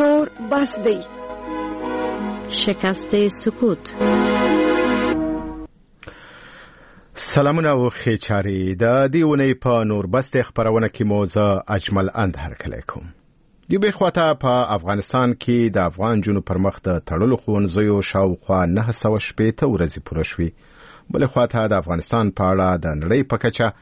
نور بس دی. شکست سکوت. سلامونه او خیچاری د دیونی په نور بس خبرونه کې موزه اجمل اند هرکلی کوم. یو به خواته په افغانستان کې د افغان جنو پر مخ د تړلو ښوونځیو شاوخوا 980 ورځې پوره شوې. بل خواته د افغانستان په اړه د نړۍ په کچه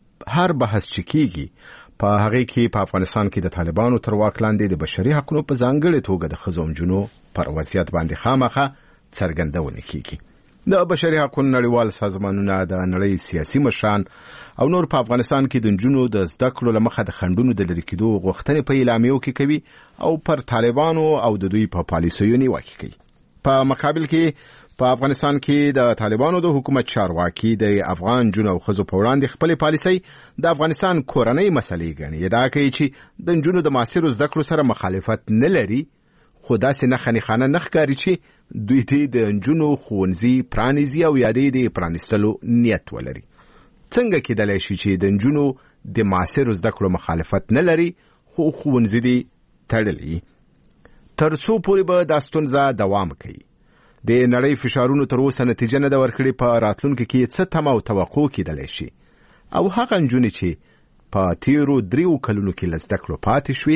هر بحث چې کیږي په هغه کې په افغانستان کې د طالبانو تر واک لاندې د بشري حقوقو په ځانګړي توګه د ښځو جنو پر وضعیت باندې خامخا څرګندونه کیږي. د بشري حقوقو نړیوال سازمانونه د نړۍ سیاسي مشران او نور په افغانستان کې د جنونو د زده کړو لمخه د خندونو د لری کېدو غوښتنې په اعلامیو کې کوي او پر طالبانو او د دوی په پالیسیو نیوکه کوي. په مقابل کې په افغانستان کې د طالبانو د حکومت چارواکي د افغان جنو او ښځو په وړاندې خپل پالیسي د افغانستان کورنۍ مسلې ګڼي. دا کوي چې د جنونو د معاصرو زده کړو سره مخالفت نه لري، خو داسې نه خنخانه نه ښکاري چې دوی ته د جنونو ښوونځي پرانیزي او یادې د پرانیستلو نیت ولري. څنګه کېدلی شي چې د جنونو د معاصرو زده کړو مخالفت نه لري خو ښوونځي دي تړلي؟ تر څو پورې به دا ستونزه دوام کوي؟ د نړۍ فشارونو تر اوسه نتیجه نه ده ورکړې. په راتلونکي کې څه تمه او توقع کېدلی شي؟ او هغه نجونې چې په تیرو 3 کلونو کې له زده کړو پاتې شوې،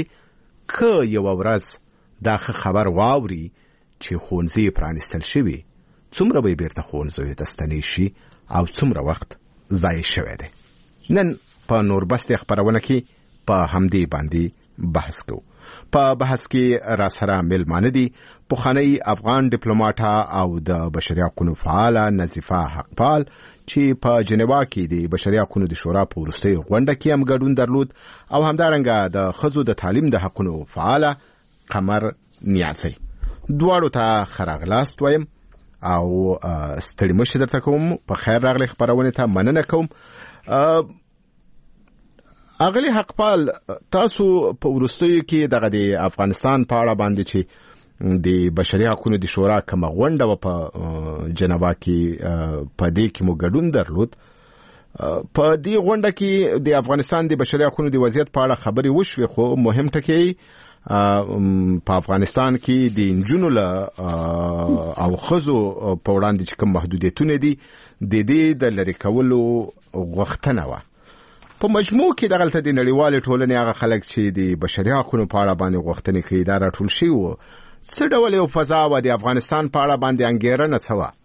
که یوه ورځ دا خبر واوري چې ښوونځي پرانیستل شوي، څومره به بیرته ښوونځیو ته ستنې شي او څومره وخت ضایع شوی دی؟ نن په نور بستې خبرونه کې په همدې باندې بحث کوو. په بحث کې را سره مېلمانه دي پخوانی افغان ډیپلوماټه او د بشري حقوقو فعاله نظیفه حقپال چې په جنیوا کې د بشري حقوقو د شورا په وروستۍ غونډه کې هم ګډون درلود، او همدارنګه د ښځو د تعلیم د حقوقو فعاله قمر نیازی. دواړو ته ښه راغلاست وایم او ستړي مه شئ درته کوم. په خیر راغلی خپرونې ته مننه کوم. اغلی حقپال، تاسو په وروستیو کې دغه د افغانستان په اړه باندې چې د بشري حقوقو د شورا کومه غونډه و په جنیوا کې په دې کې مو ګډون درلود. په دې غونډه کې د افغانستان د بشري حقوقو د وضعیت په اړه خبرې وشوې، خو مهم ټکی په افغانستان کې د نجونو او ښځو په وړاندې چې کوم محدودیتونه دي د دې د لرې کولو غوښتنه وه. په مجموع کې دغلته د نړیوالې ټولنې هغه خلک چې د بشري حقوقو په اړه باندې غوښتنې کوي دا راټول شوي وو. څه ډول یو فضا وه د افغانستان په اړه باندې انګېرنه څه وه؟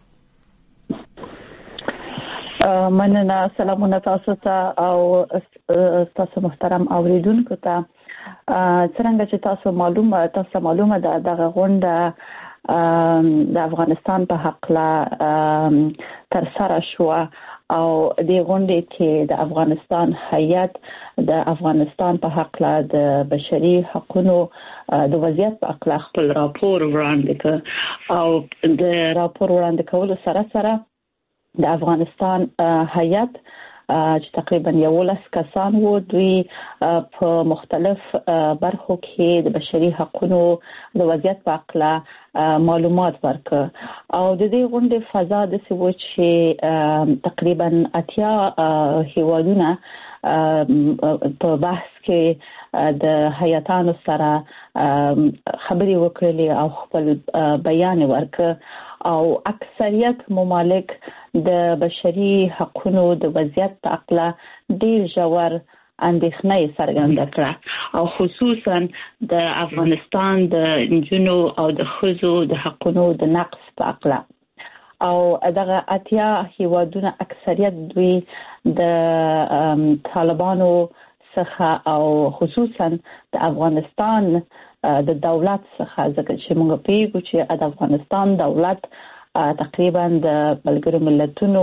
مننه. سلامونه تاسو ته او تاسو محترم اوریدونکو ته. څنګه چې تاسو معلومه ده دغه غونډه د افغانستان په حق لا تر سره شو او د غونډې کې د افغانستان هیئت د افغانستان په حق لا د بشري حقوقو د وضعیت په اړه خپل راپور وړاندې کړ او د راپور وړاندې کولو سره سره د افغانستان هیئت چې تقریبا 11 کسان وو، دوی په مختلف برخو کې د بشري حقوقو د وضعیت په اړه معلومات ورکړ او د دې غونډې فضا د سوي چې تقریبا 80 هیوادونه په بحث کې د هیئتانو سره خبرې وکړلې او خپل بیان ورکړ او اکثریت ممالک د بشري حقوقو د وضعیت په اړه ډیر ژور اندېښنه څرګنده کړه او خصوصا د افغانستان د نجونو او د ښځو د حقوقو د نقض په اړه. او دغه 80 هیوادونه اکثریت دوی د طالبانو څخه او خصوصا د افغانستان د دولت څخه، ځکه چې موږ پیږو چې د افغانستان دولت تقریبا د ملګرو ملتونو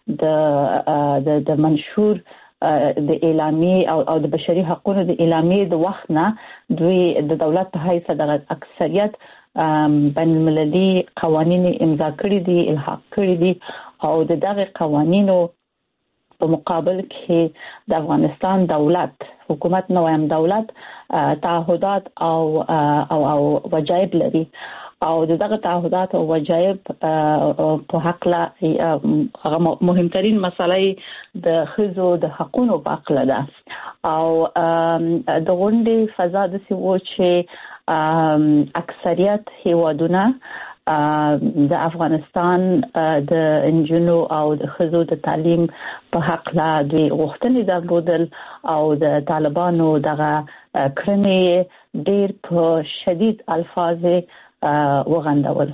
د منشور د اعلامیه او د بشري حقوقو د اعلامیه د وخت نه دوی د دولت په حیث د اکثریت بین المللي قوانین امضا کړي دي، الحاق کړي دي او دغه قوانینو په مقابل کې د افغانستان دولت حکومت نو هم دولت تعهدات او وجایب لري او دغه تعهدات او وجایب په حق لا مهمترین مسله د خزو د حقونو په حق ده او د غونډې فضا د سیمو چې اکثریت هیوادونه د افغانستان د انجنونو او د خزو د تعلیم په حق لا د غوښتنې درلودل او د طالبانو دغه کړنې ډېر په شدید الفاظ وغندول.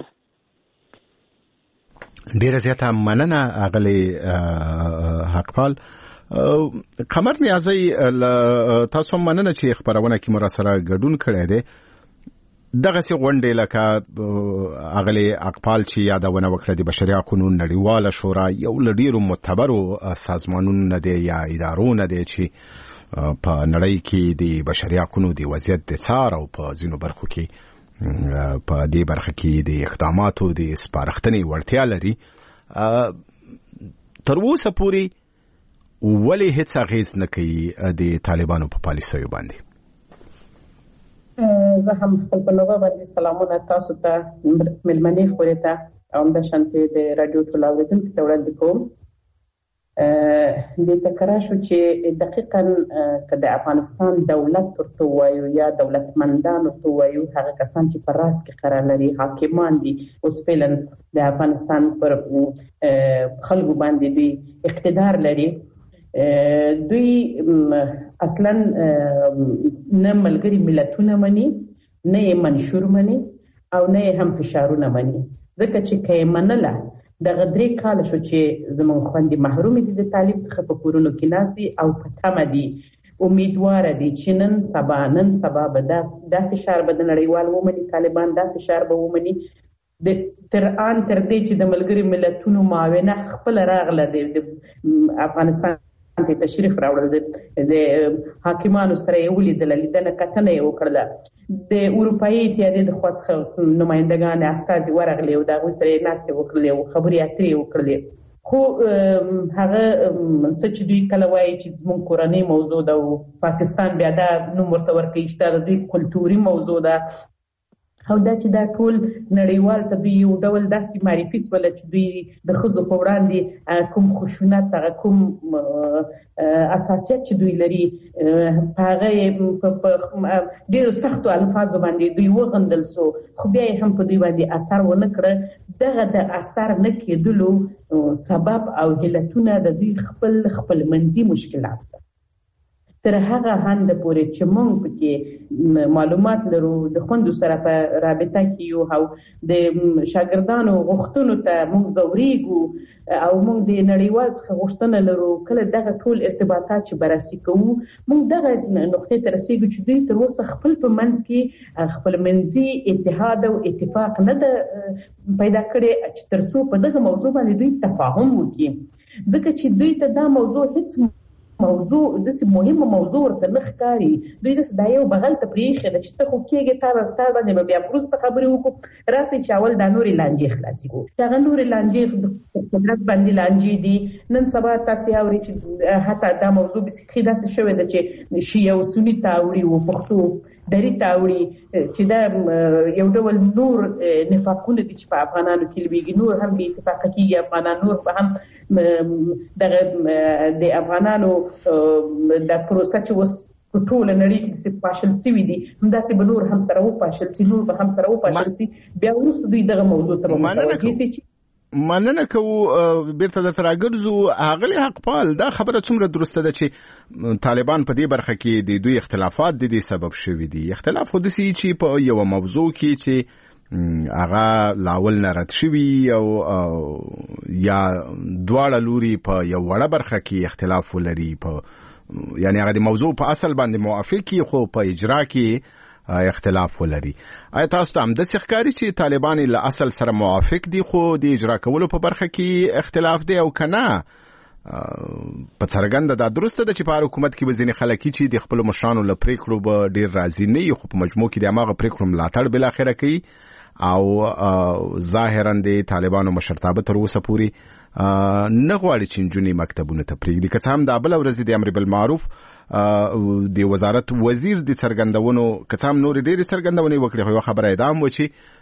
ډیره زیاته مننه اغلی حقپال. قمر نیازی تاسو مننه چې خبرونه کې مراسله ګډون کړی دی. دغه سي غونډې لکه اغلی حقپال چې یادونه وکړه د بشري حقوقو نړیواله شورا یو لډیرو معتبرو سازمانونو دی یا ادارونو دی چې په نړۍ کې د بشري حقوقو د وضعیت د څار او په ځینو برخو کې په دې برخه کې د اقداماتو د سپارښتنې وړتیا لري. تر اوسه پورې ولې هیڅ اغېز نه کوي د طالبانو په پالیسیو باندې؟ زه هم خپل په نوبه باندې سلامونه تاسو ته ملمنې خورې ته او د شانتي د رادیو ټول اوریدونکو ته وړاندې کوم. د تکرار شو چې دقیقاً که د افغانستان دولت ورته وایو یا دولتمندان ورته وایو هغه کسان چې په راس کې قرار لري حاکمان دي اوس فعلا د افغانستان پر خلکو باندې دی اقتدار لري. دوی اصلا نه ملګری ملتونه مني نه منشور مني او نه هم فشارونه مني ځکه چې کې منله دغه 3 کال شو چې زموږ خوندې محروم دي د تعلیم څخه په کورونو کې ناست دي او په تمه دي امیدوار دي چې نن سبا به دا فشار به د نړیوال ومني طالبان دا فشار به ومني تر دې چې د ملګری ملتونو معاونت خپل راغله د افغانستان ته تشریف راوړل د حاکمانو سره یې ولیدل لیدنه کتنه یې وکړله د اروپایي اتحادیې د خوا څخه نمایندګان استازي ورغلي او د هغوی سره یې ناستې وکړلې او خبرې اترې وکړلې خو هغه څه چې دوی کله وایي چې موږ کورنۍ موضوع ده او پاکستان بیا دا نوم ورته ورکوي چې دا د دوی کلتوري موضوع ده او دا چې دا ټول نړیوال ته دوی یو ډول داسې معرفي سوله چې دوی د ښځو په وړاندې کوم خشونت هغه کوم اساسیت چې دوی لري په هغه ډېرو سختو الفاظو باندې دوی وغندل سو خو بیا یې هم په دوی باندې اثر ونه کړه. دغه د اثر نه کېدلو سبب او علتونه د دوی خپل منځي مشکلات ده. تر هغه هند پورې چې موږ پکې معلومات لرو د خوندو سره په رابطه کې یو او د شاګردانو غوښتنو ته موږ ځوریږو او موږ د نړیوال څخه غوښتنه لرو کله دغه ټول ارتباطات چې بررسي کوو موږ دغه نقطې ته رسیږو چې دوی تر اوسه خپل په منځ کې خپل منځي اتحاد او اتفاق نه ده پیدا کړی چې ترڅو په دغه موضوع باندې دوی تفاهم وکړي ځکه چې دوی ته دا موضوع هیڅ موضوع داسې مهمه موضوع ورته نه ښکاري. دوی داسې دا یو بغل ته پرېښې ده چې ته خو کېږې تا باندې به بیا وروسته خبرې وکړو راسئ چې اول دا نورې لانجې خلاصې کړو چې هغه نورې لانجې قدرت باندې لانجې دي. نن سبا تاسې اورئ چې حتی دا موضوع بیخي داسې شوې ده چې شیعه او سني ته اوړي و پښتو دري ته اوړي چې دا یو ډول نور نفاقونه دي چې په افغانانو کې لویږي نور هم بې اتفاقه کېږي افغانان نور به هم دغه د افغانانو د پروسه چې اوس په ټوله نړۍ کې داسې پاشل سوي دي همداسې به نور هم سره وپاشل سي نور به هم سره وپاشل سي بیا وروسته دوی دغه موضوع ته به متوجه سي چې مننه کوو. بیرته درته راګرځو اغلی حقپال دا خبره څومره درسته ده چې طالبان په دې برخه کې د دوی اختلافات د دې سبب شوي دي. اختلاف خو داسې چې په یو موضوع کې چې هغه لاول نه رد شوي او یا دواړه لوري په یو وړه برخه کې اختلاف ولري په یعنی هغه د موضوع په اصل باندې موافقي خو په اجرا کې اختلاف ولري. آیا تاسو ته همداسې ښکاري چې طالبان له اصل سره موافق دي خو د اجرا کولو په برخه کې اختلاف دی او که نه په څرګنده دا درسته ده چې په حکومت کې به ځینې خلک چې د خپلو مشرانو له پرېکړو به ډېر راضي نه وي خو په مجموع کې د هماغه پرېکړو ملاتړ بالاخره کوي او ظاهرا د طالبانو مشرتابه تر اوسه پورې نه غواړي چې نجونې مکتبونو ته پرېږدي. که څه هم دا بله ورځ د امر بالمعروف د وزارت وزیر د څرګندونو که څه هم نورې ډېرې څرګندونې وکړې خو یوه خبره یې دا هم و چې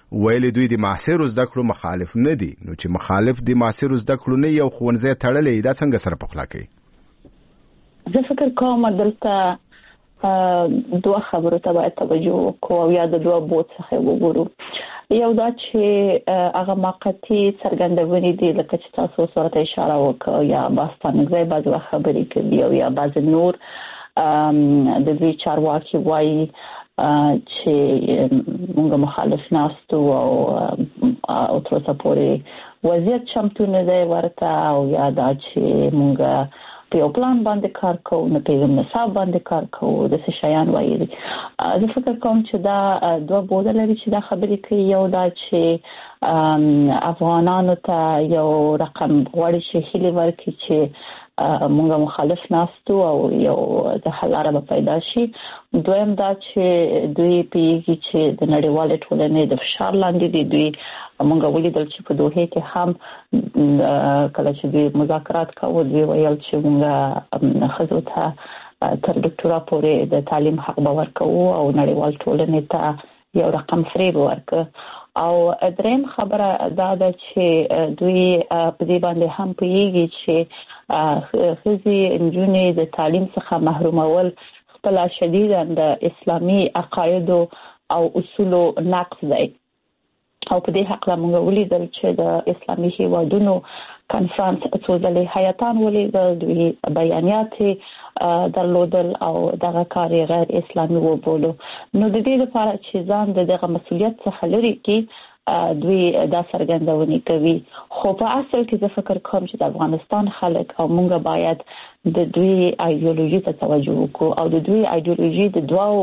ویل دوی د معاصر زده کړو مخالف نه دي. نو چې مخالف د معاصر زده کړو نه یو ښوونځی تړلې دا څنګه سره پخلا کوي؟ زه فکر کوم دلته دوه خبرو ته باید توجه وکړو یا د دوه بوت څخه وګورو. یو دا چې هغه موقتی څرګندونې دي لکه چې تاسو سره اشاره وکړه یا باستانګي بعض خبرې کوي او یا بعض نور د دوی چارواکي وایي چې موږ مخالف ناستو او تر اوسه پورې وضعیت چمتو نه دی ورته او یا دا چې موږ په یو پلان باندې کار کوو نه په یو نصاب باندې کار کوو د څه شیان وایي. زه فکر کوم چې دا دوه بوده لري چې دا خبرې کوي. یو دا چې افغانانو ته یو رقم غوړي شي هلي ورکړي چې موږ مخالف ناستو او یو د حل لاره پیدا شي. دویم دا چې دوی پیږي چې د نړیوال ټولنې د فشار لاندې دي. دوی موږ ولیدل چې په دوحه کې هم کله چې دوی مذاکرات کاوه دوی ویل چې موږ خزو ته تر ډاکټرا پورې د تعلیم حق باور کوو او نړیوال ټولنې ته یو رقم فریب ورکړ. او دریم خبره دا ده چې دوی په دې باندې هم پیږي چې خزي انجونې د تعلیم څخه محرومول خپل شدیداً د اسلامي عقاید او اصولو نقض دی. او په دې حق لا موږ ولیدل چې د اسلامي هیوادونو کانفرنس څو ځلې حیاتان ولیدل دوی بیانات درلودل او دغه کار غیر اسلامي وبولو. نو د دې لپاره چې ځان دغه مسولیت څخه لري کې دوی دا څرګندونې کوي. خو په اصل کې زه فکر کوم چې د افغانستان خلک او موږ باید د دوی ایدئولوژي ته توجه وکړو او د دوی ایدئولوژي د دوو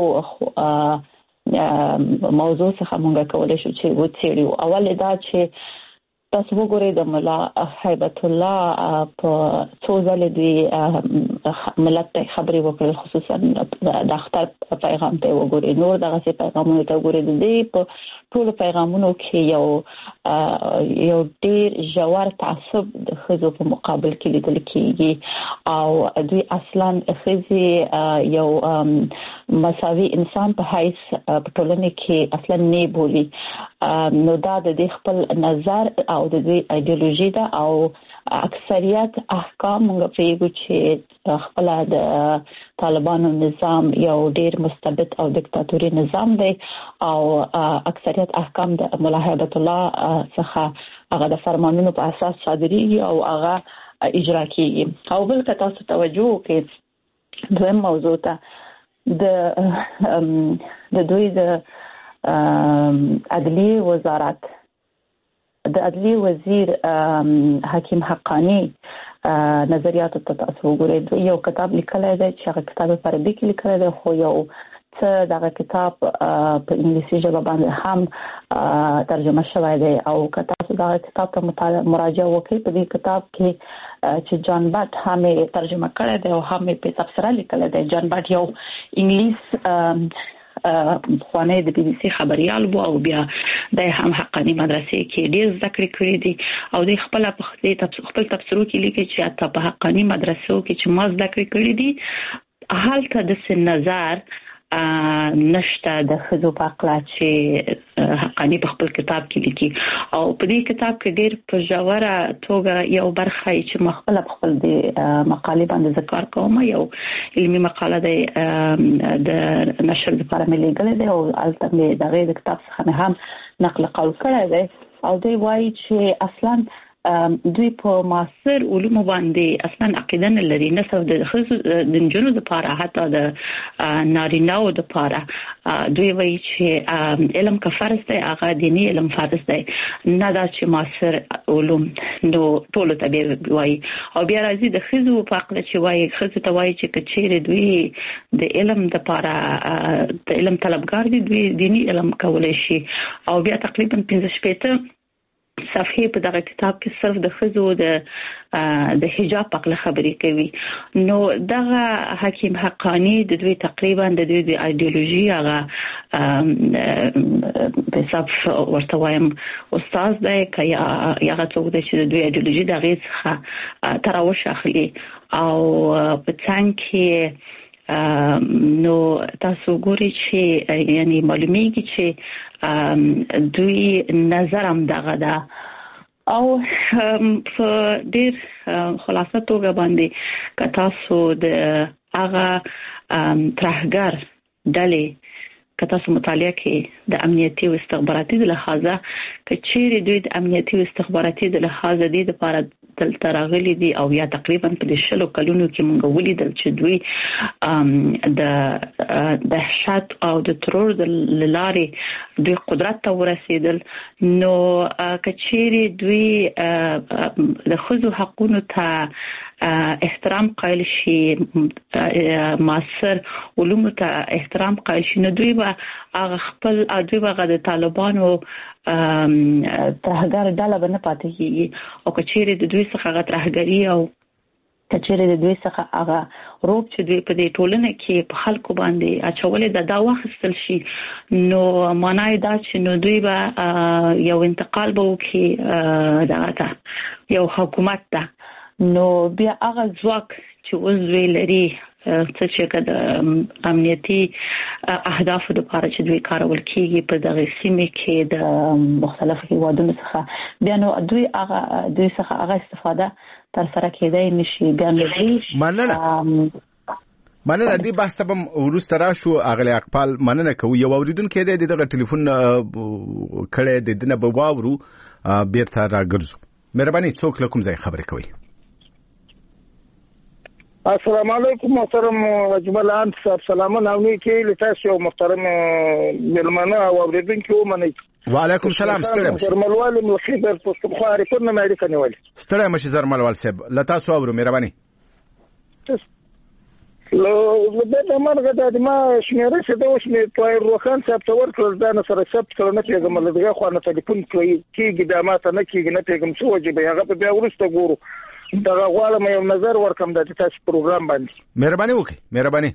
موضوع څخه موږ کولای شو چې وڅېړو. اول دا چې تاسو وګورئ د مولا هیبت الله په څو ځلې دوی ملت ته خبرې وکړې خصوصا د اختر پیغام ته وګورئ نور دغه پیغامونه ته وګورئ. د دې په ټول پیغامونو کې یو ډېر ژور تعصب د خزو په مقابل کې لیدل کېږي او دوی اصلا خزي یو مساوي انسان په حیث په ټولنه کې اصلا نه بولي. نو دا د خپل نظر او د دې ایدئولوژي دا او اکثریت احکام موږ پیږو چې خپل د طالبانو نظام یو ډیر مستبد او دیکتاتوري نظام دی او اکثریت احکام د مولا هیبت الله څخه هغه د فرمانونو په اساس صادريږي او هغه اجرا کیږي. او بل که تاسو توجه وکړئ دویم موضوع ته د دوی د عدلیه وزارت د عدلیه وزیر حکیم حقانی نظریات ته تاسو وګورئ. یو کتاب لیکلی دی چې هغه کتاب په عربي کې لیکلی دی خو یو څه دغه کتاب په انګلیسي ژبه باندې هم ترجمه شوی دی او که تاسو دغه کتاب ته مراجعه وکړئ په دې کتاب کې چې جان بات هم ترجمه کړی دی او هم په تفسیر لیکلی دی. جان بات یو انګلیس خوانه د بي بي سي خبريال وو او بیا د هم حقانی مدرسې کې ډیر ذکر کړی دي او د خپل تفسیرو کې لیکي چې اته په حقانی مدرسو کې چې ما ذکر کړی دي حالته د سن نظر نشته د خزو په اقلا چې حقانی په خپل کتاب کې لیکي او په دې کتاب کې ډېر په ژوره توګه یو برخه چې خپل د مقالې باندې ذکر کوم یو علمي مقاله د نشر لپاره مې لیکل دی او البته دغه د کتاب څخه هم نقل قول کړی دی او دوی وایي چې اصلا دوی په معاصر علوم باندې اصلا عقیده نه لري نه صرف د جنونو لپاره حتی د نارینه‌و لپاره. دوی وایي چې علم که فرض دی هغه دینی علم فرض دی نه دا چې معاصر علوم نو ټول ته وایي او بیا راځي د خزو په عقل چې وایي خزو ته وایي چې کچېره دوی د علم لپاره د علم طلبګار دي دوی دینی علم کولای شي او بیا تقریبا 15 صفحې په دغه کتاب کې صرف د خزو د حجاب په اړه خبرې کوي. نو دغه حکیم حقانی د دوی تقریبا د دوی د ایدئولوژي هغه په حساب ورته وایم استاد دی که یا څوک دی چې د دوی ایدئولوژي د غیڅ تراوش اخلي او په څنګه کې نو تاسو ګورئ چې یعنی معلومیږي چې دوی نظر هم دغه ده او په ډیر خلاصه توګه باندې که تاسو د هغه ترهګر ډلې که تاسو مطالعه کې د امنیتي او استخباراتي د لحاظه کچېری دوی د امنیتي او استخباراتي د لحاظه دي د لپاره دلته راغلي دي او یا تقریبا په 10 کلونو کې موږ ولیدل چې دوی د دهشت او د ترور د لارې دوی قدرت ته ورسېدل نو کچېری دوی د خزو حقوقو ته احترام قائل شي معاصر علوم ته احترام قائل شي نو دوی به هغه خپل دوی به د طالبانو ترهګر ډله به نه پاتې کیږي او کچېری د دوی څخه هغه ترهګری او کچېری د دوی څخه هغه روپ چې دوی په دې ټولنه کې په خلکو باندې اچولې دا واخیستل شي نو معنی دا چې نو دوی به یو انتقال به وکړي دغه یو حکومت ته نو بیا هغه ځواک چې وزوی لري چې د امنیتي اهدافو لپاره چې دوی کارول کیږي په دغه سیمه کې د مختلفو هیوادونو څخه بیا نو دوی څخه هغه استفاده تر سره کېدای نشي بیا نو مننه دې بحث به ورسته راشو اغلی اقبال مننه کوي یو اوریدونکو دې دغه ټلیفون کړه د دنه به واورو بیرته راګرځو مهرباني څوک لکم ځای خبرې کوي السلام علیکم محترم اجمل انت صاحب سلامونه او نیکی لتاسو محترم ملمنه او اوریدونکو منئ وعلیکم السلام ستړی مشه زرملوال مخبر پښتونخوا ریپورت نه مې کنيول ستړی مشه زرملوال صاحب لتاسو اورو مهرباني لو زه مرګه د ما شمیره څه د اوس مې طاهر روخان صاحب ته ورکړل دا نه سره ثبت کړو نه پیغام لږه خو نه ټلیفون کیږي د ماته نه کیږي نه پیغام څه وجه به هغه په بیا ورسته ګورو دا غواړم یو نظر ورکم د تاسو پروګرام باندې مهرباني وکړئ مهرباني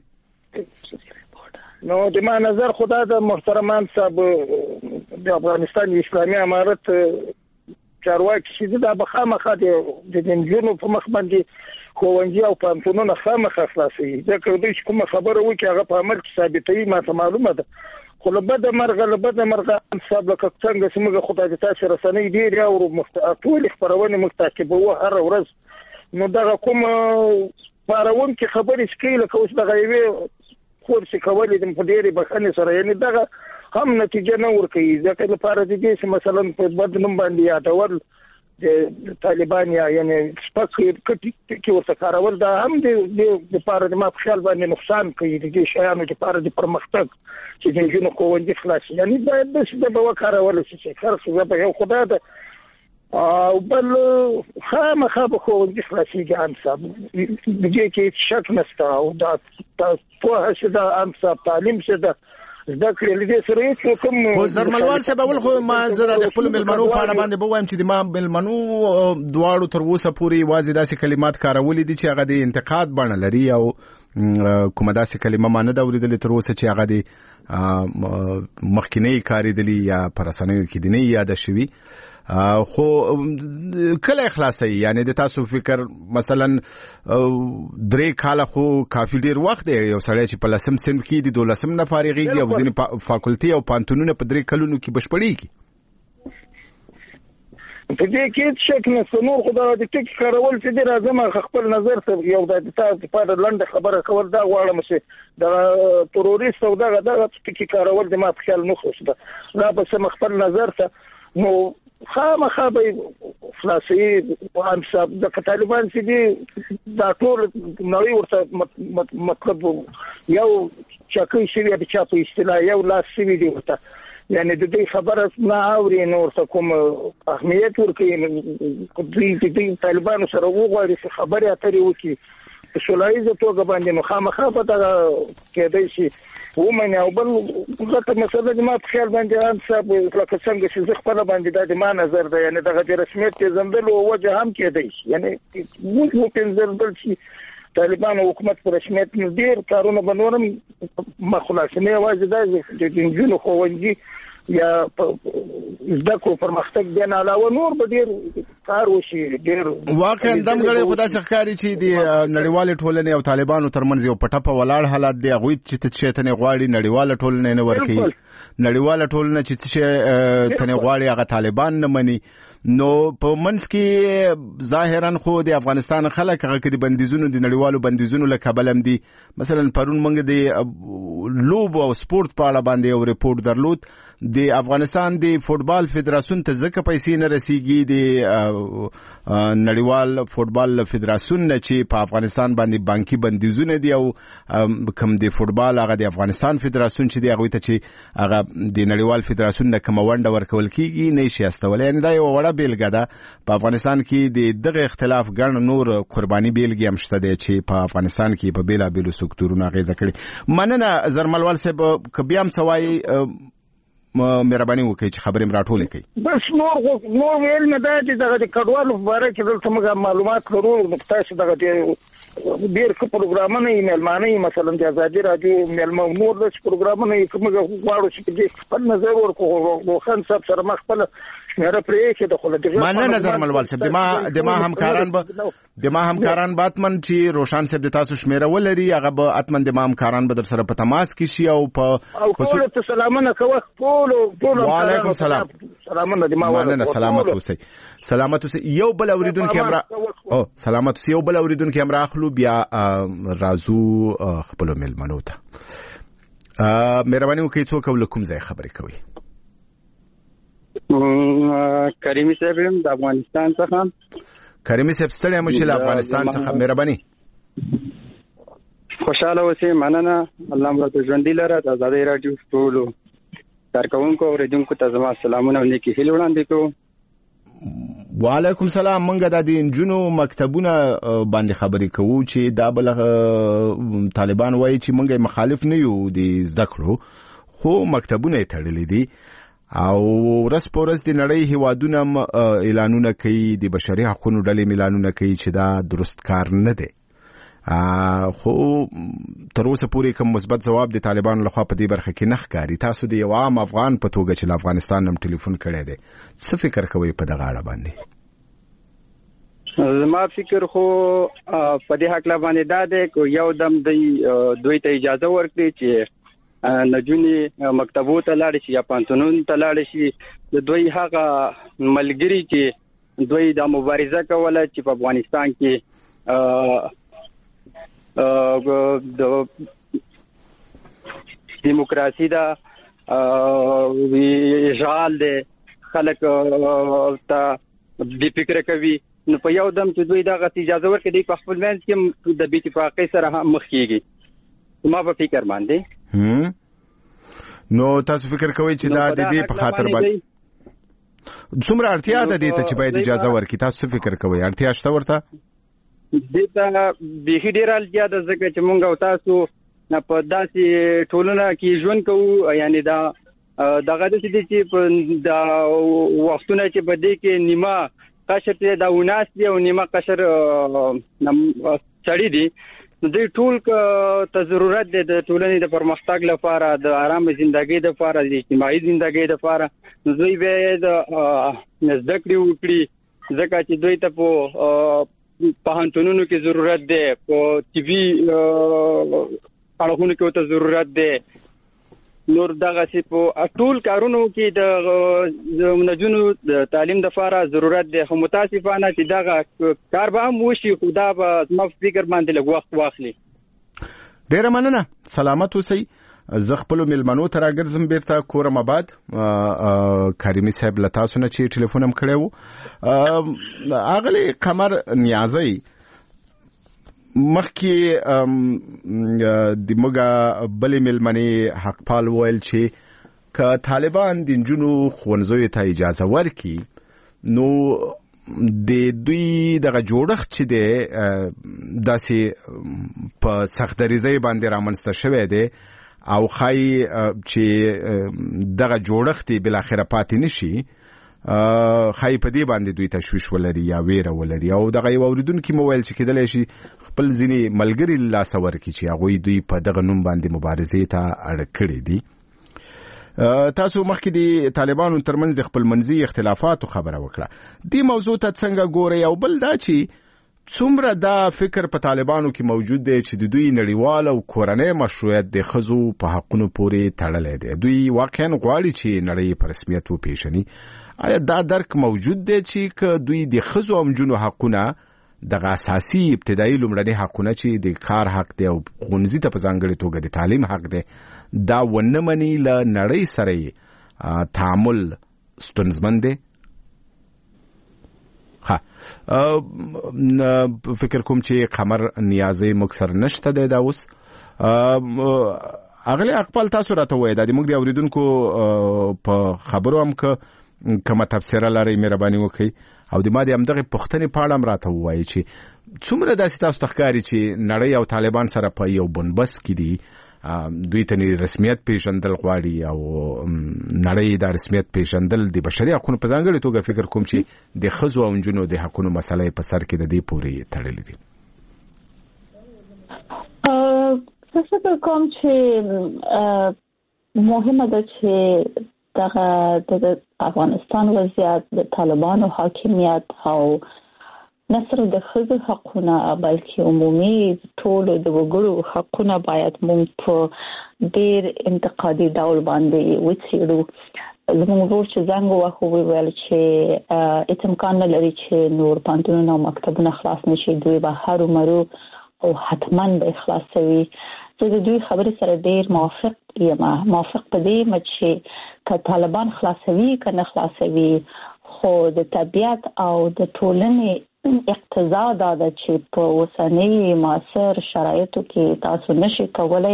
نو د ما نظر خدا د محترمان صاحب د افغانستان اسلامي امارت چارواکي چې د بخامخه د جنونو په مخ باندې خوونځي او پانتونونه خامخه خلاصي دا کوي چې کوم خبره وکي هغه په عمل کې ثابتوي ما ته معلومه ده خو له بده مرغه صاحب لکه څنګه چې موږ خدای دې تاسو رسنۍ ډیر او ټول خبرونه مستعقبه و هر ورځ نو دا کوم پارون کې خبرې شکې لکه اوس د غیبه خور څه کولې د مدیرې بخنه سره یعنی دا هم نتیجه نه ورکوي ځکه لپاره دې چې مثلا په بدنوم باندې یادول د طالبان یعنی سپک کې ورته کارول دا هم د لپاره د ما په خیال باندې نقصان کوي د شیانو لپاره د پرمختګ چې د جنونو کوونځي خلاص یعنی دا د څه په وکړول چې خرڅ به یو خدای ته او بل خامخا به کوونځي خلاصيږي ان صاحب دغه کې شک نشته او دا په هڅه دا ان صاحب تعلیم شه دا ذکر لدې سره کوم زرملوال صاحب اول خو ما زړه د خپل ملمنو په اړه باندې بوایم چې د ما ملمنو دواړو تر اوسه پورې واځي داسې کلمات کارولې دي چې هغه د انتقاد بڼه لري او کومه داسې کلمه ما نه دا اوریدلې تر اوسه چې هغه د مخکینی کاریدلی یا پرسنوي کې دی نه یاد شوی خو کله خلاصي یعنی د تاسو فکر مثلا 3 کاله خو کافي ډیر وخت دی یو سړی چې په لسم سن کې د 12 نه فارغيږي او ځینې فاکولټي او پانتونونه په 3 کلونو کې بشپړيږي په دې کې شک نه نور خدای دې ټکی کارول چې دې راځم خپل نظر ته یو د تاسو په لنډه خبره کول دا غواړم چې د تروریست او دغه ټکی کارول د ما په خیال نه خوښه دا به سم خپل نظر ته نو خامخا به خلاصي وان صاحب د طالبان چې دي دا ټول نوې ورته مطلب یو چاکي شي د چا په اصطلاح یو لاس شي دی ورته یعنی د دې خبره نه اوري نو څه کوم اهمیت ورکړي د طالبانو سره وغواړي چې خبره اترې وکړي په شولایزه توګه باندې نو خامخا په دا کېدای شي ومنه او بل غته مسله د ما په خیال باندې ان صاحب لکه څنګه چې زه خپل باندې د ما نظر ده یعنی دغه رسمیت کې زندل او وجه هم کېدای شي یعنی موږ پنځل شي طالبان حکومت پر رسمیت ډیر کارونه بنورم مخلص نه واځي د جنونو خوونځي یا زده کړو پرمختګ دی نه علاوه نور به ډېر کار وشي. ډېر واقعا دمګړی خو داسې ښکاري چې د نړیوالې ټولنې او طالبانو ترمنځ یو په ټپه ولاړ حالت دی. هغوی چې څه شی تنې غواړي نړیواله ټولنه نه ورکوي، نړیواله ټولنه چې څه شی تنې غواړي هغه طالبان نه مني. نو په منځ کې ظاهرا خو د افغانستان خلک هغه کې د بندیزونو د نړیوالو بندیزونو له کبله هم دي. مثلا پرون موږ د لوبو او سپورت په اړه باندې یو ریپورت درلود. د افغانستان د فوټبال فدراسیون ته ځکه پیسې نه رسیږي، د نړیوال فوټبال فدراسیون نه چې په افغانستان باندې بانکي بندیزونه دي او کوم د فوټبال هغه د افغانستان فدراسیون چې دی هغوی ته چې هغه د نړیوال فدراسیون نه کومه ونډه ورکول کېږي نه شي استولی. یعنې دا یوه وړه بیلګه ده. په افغانستان کې د دغه اختلاف ګڼ نور قرباني بیلګې هم شته دی چې په افغانستان کې په بېلابېلو سکتورونو اغېزه کړې. مننه زرملوال صاحب، که بیا هم څه وایي مهرباني وکړئ چې خبرې م راټولې کړئ. بس نور ویل نه دا چې دغه د کډوالو په باره کې دلته موږ معلومات لرو. تاسو دغه ډېر ښه پروګرامونه یې مېلمانه یې مثلا د ازادي راډیو مېلمه نور داسې پروګرامونه یې که موږ غواړو چې په دې خپل نظر ورکړو. روښان صاحب سره ما خپله شمېره پرېښې ده. خو مننه زرملوال صاحب. د ما همکاران به حتما چې روښان صاحب د تاسو شمېره ولري هغه به حتما د ما همکاران به در سره په تماس کې شي او ټولو ته سلامونه کوه. وعلیکم السلام. مننه. سلامت اوسئ. سلامت اوسئ. یو بل اوریدونکي هم را سلامت اوسئ. یو بل اوریدونکي هم راخلو بیا راځو خپلو مېلمنو ته. مهرباني وکړئ څوک او له کوم ځای خبرې کوئ؟ کریمي صاحب د افغانستان څخه. کریمي صاحب ستړی مشي له افغانستان څخه، مهرباني. خوشاله اوسئ. مننه. الله مو ته ژوندي لره. د ازادۍ راډیو ټولو کارکوونکو او اوریدونکو ته زما سلامونه او نیکې هیلې وړاندې کوم. وعلیکم السلام. موږ د نجونو مکتبونه باندې خبرې کوو چې دا بل طالبان وایي چې موږ مخالف نه یو د زده کړو، خو مکتبونه یې تړلي دي او ورځ په ورځ د نړۍ هیوادونه اعلانونه کوي، د بشري حقونو ډلې اعلانونه کوي چې دا درست کار نه دی. خو تر اوسه پورې کوم مثبت ځواب د طالبانو لخوا په دې برخه کې نه ښکاري. تاسو د یو عام افغان په توګه چې له افغانستان هم ټلیفون کړی دی څه فکر کوئ په دغه اړه باندې؟ زما فکر خو په دې حق باندې دا دی که یو دم دوی ته اجازه ورکړي چې نجونې مکتبو ته لاړې شي یا پوهنتونونو ته لاړې شي. د دوی هغه ملګري چې دوی دا مبارزه کوله چې په افغانستان کې د دیموکراسي دا اشغال دی، خلک ته بې فکره کوي، نو په یو دم چې دوی دغه اجازه ورکړي دوی په خپل منځ کې د بې اتفاقۍ سره هم مخ کېږي. ما په فکر باندې نو تاسو فکر کوئ چې دا د دې په خاطر باندې څومره اړتیا ده دې ته چې باید اجازه ورکړي؟ تاسو فکر کوئ اړتیا شته ورته؟ دې ته بیخي ډېره اړتیا ده ځکه چې موږ او تاسو په داسې ټولنه کې ژوند کوو. یعنې دغه داسې دي چې د وختونه چې په دې کې نیمه قشر دی دا وناس دي او نیمه قشر سړي دي، نو دوی ټول ته ضرورت دی د ټولنې د پرمختګ لپاره، د آرام زندګۍ لپاره، د اجتماعي زندګۍ لپاره. نو دوی باید زده کړې وکړي ځکه چې دوی ته په پوهنتونونو کې ضرورت دی، په ټي وي اړخونو کې ته ضرورت دی، نور دغه سی په ټول کارونو کې د نجونو د تعلیم د لپاره ضرورت دی. خو متاسفانه چې دغه کار به هم وشي خو دا به زما فکر باندې لږ وخت واخلي. ډېره مننه. سلامت اوسئ. زه خپلو مېلمنو ته راګرځم بیرته کورم آباد. کریمي صاحب له تاسو نه چې ټلیفون هم کړی و، اغلی قمر نیازی مخکې د موږ بلې مېلمنې حقپال ویل چې که طالبان د نجونو ښوونځیو ته اجازه ورکړي نو د دوی دغه جوړښت چې دی داسې په سختدریزۍ باندې رامنځته شوی دی او خای چې دغه جوړښت بالاخره پاتې نشي، خای په دې باندې دوی تشویش ولري یا ویره ولري. او دغه یو اوریدونکي مو ویل چې کېدلی شي خپل ځینې ملګري له لاسه ورکړي چې هغوی دوی په دغه نوم باندې مبارزې ته اړ کړي دي. تاسو مخکې د طالبانو ترمنځ د خپل منځي اختلافاتو خبره وکړه. دې موضوع ته څنګه ګوري او بل دا چې څومره دا فکر په طالبانو کې موجود دی چې د دوی نړیوال او کورنۍ مشروعیت د ښځو په حقونو پورې تړلی دی؟ دوی واقعا غواړي چې نړۍ په رسمیت وپیژني. آیا دا درک موجود دی چې که دوی د ښځو او نجونو حقونه دغه اساسي ابتدایي لومړني حقونه چې د کار حق دی او ښوونځي ته په ځانګړې توګه د تعلیم حق دی دا ونه مني، له نړۍ سره تعامل ستونزمن دی؟ فکر کوم چې قمر نیازی مکسر نشته دی دا اوس. اغلی اقبال تاسو راته وایي دا د موږ د اوریدونکو په خبرو هم کومه تفسیره لري مهرباني وکړئ او د ما د همدغه پوښتنې په اړه هم راته ووایي چې څومره داسې تاسو ته ښکاري چې نړۍ او طالبان سره په یو بنبست کې دي، دوی ته رسمیت پیژندل غواړي او نړۍ دا رسمیت پیژندل د بشري حقوقو په ځانګړې توګه فکر کوم چې د ښځو او نجونو د حقوقو مسله په سر کې د دې پورې تړلې دي. زه فکر کوم چې مهمه ده چې د افغانستان وضعیت، د طالبانو حاکمیت او نصر د ښځو حقونه بلکې عمومي ټولو د وګړو حقونه باید موږ په ډېر انتقادي ډول باندې وڅېړو. زموږ ورور چې زنګ وواهه وویل چې هېڅ امکان نه لري چې نور پوهنتونونه او مکتبونه خلاص نه شي، دوی به هرومرو او حتما به خلاصوي. زه د دوی خبرې سره ډېر موافق یم. موافق په دې یم چې که طالبان خلاصوي که نه خلاصوي، خو د طبیعت او د ټولنې اقتضا دا ده چې په اوسنۍ معاصر شرایطو کې تاسو نشئ کولی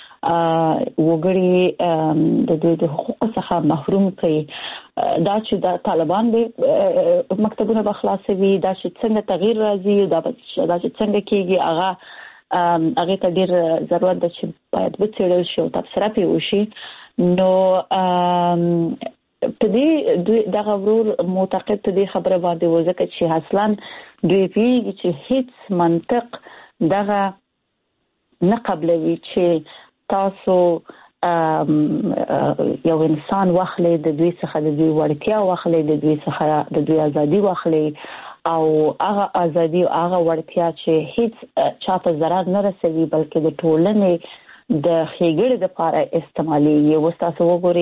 وګړي د دوی د حقوقو څخه محروم کړي. دا چې د طالبان به مکتبونه به خلاصوي، دا چې څنګه تغییر راځي، دا چې څنګه کېږي، هغه ته ډېر ضرورت ده چې باید وڅېړل شي او تبصره پرې وشي. نو په دې دوی دغه ورور معتقد ته دې خبره باندې وځکه چې اصلا دوی پیږي چې هیڅ منطق دغه نه قبلوي چې تاسو یو انسان واخلي، د دوی څخه د دوی وړتیا واخلي، د دوی څخه د دوی ازادي واخلي او هغه ازادي او هغه وړتیا چې هیڅ چاته ضرر نه رسوي بلکې د ټولنې د ښېګړې دپاره استعمالېږي. اوس تاسو وګورئ،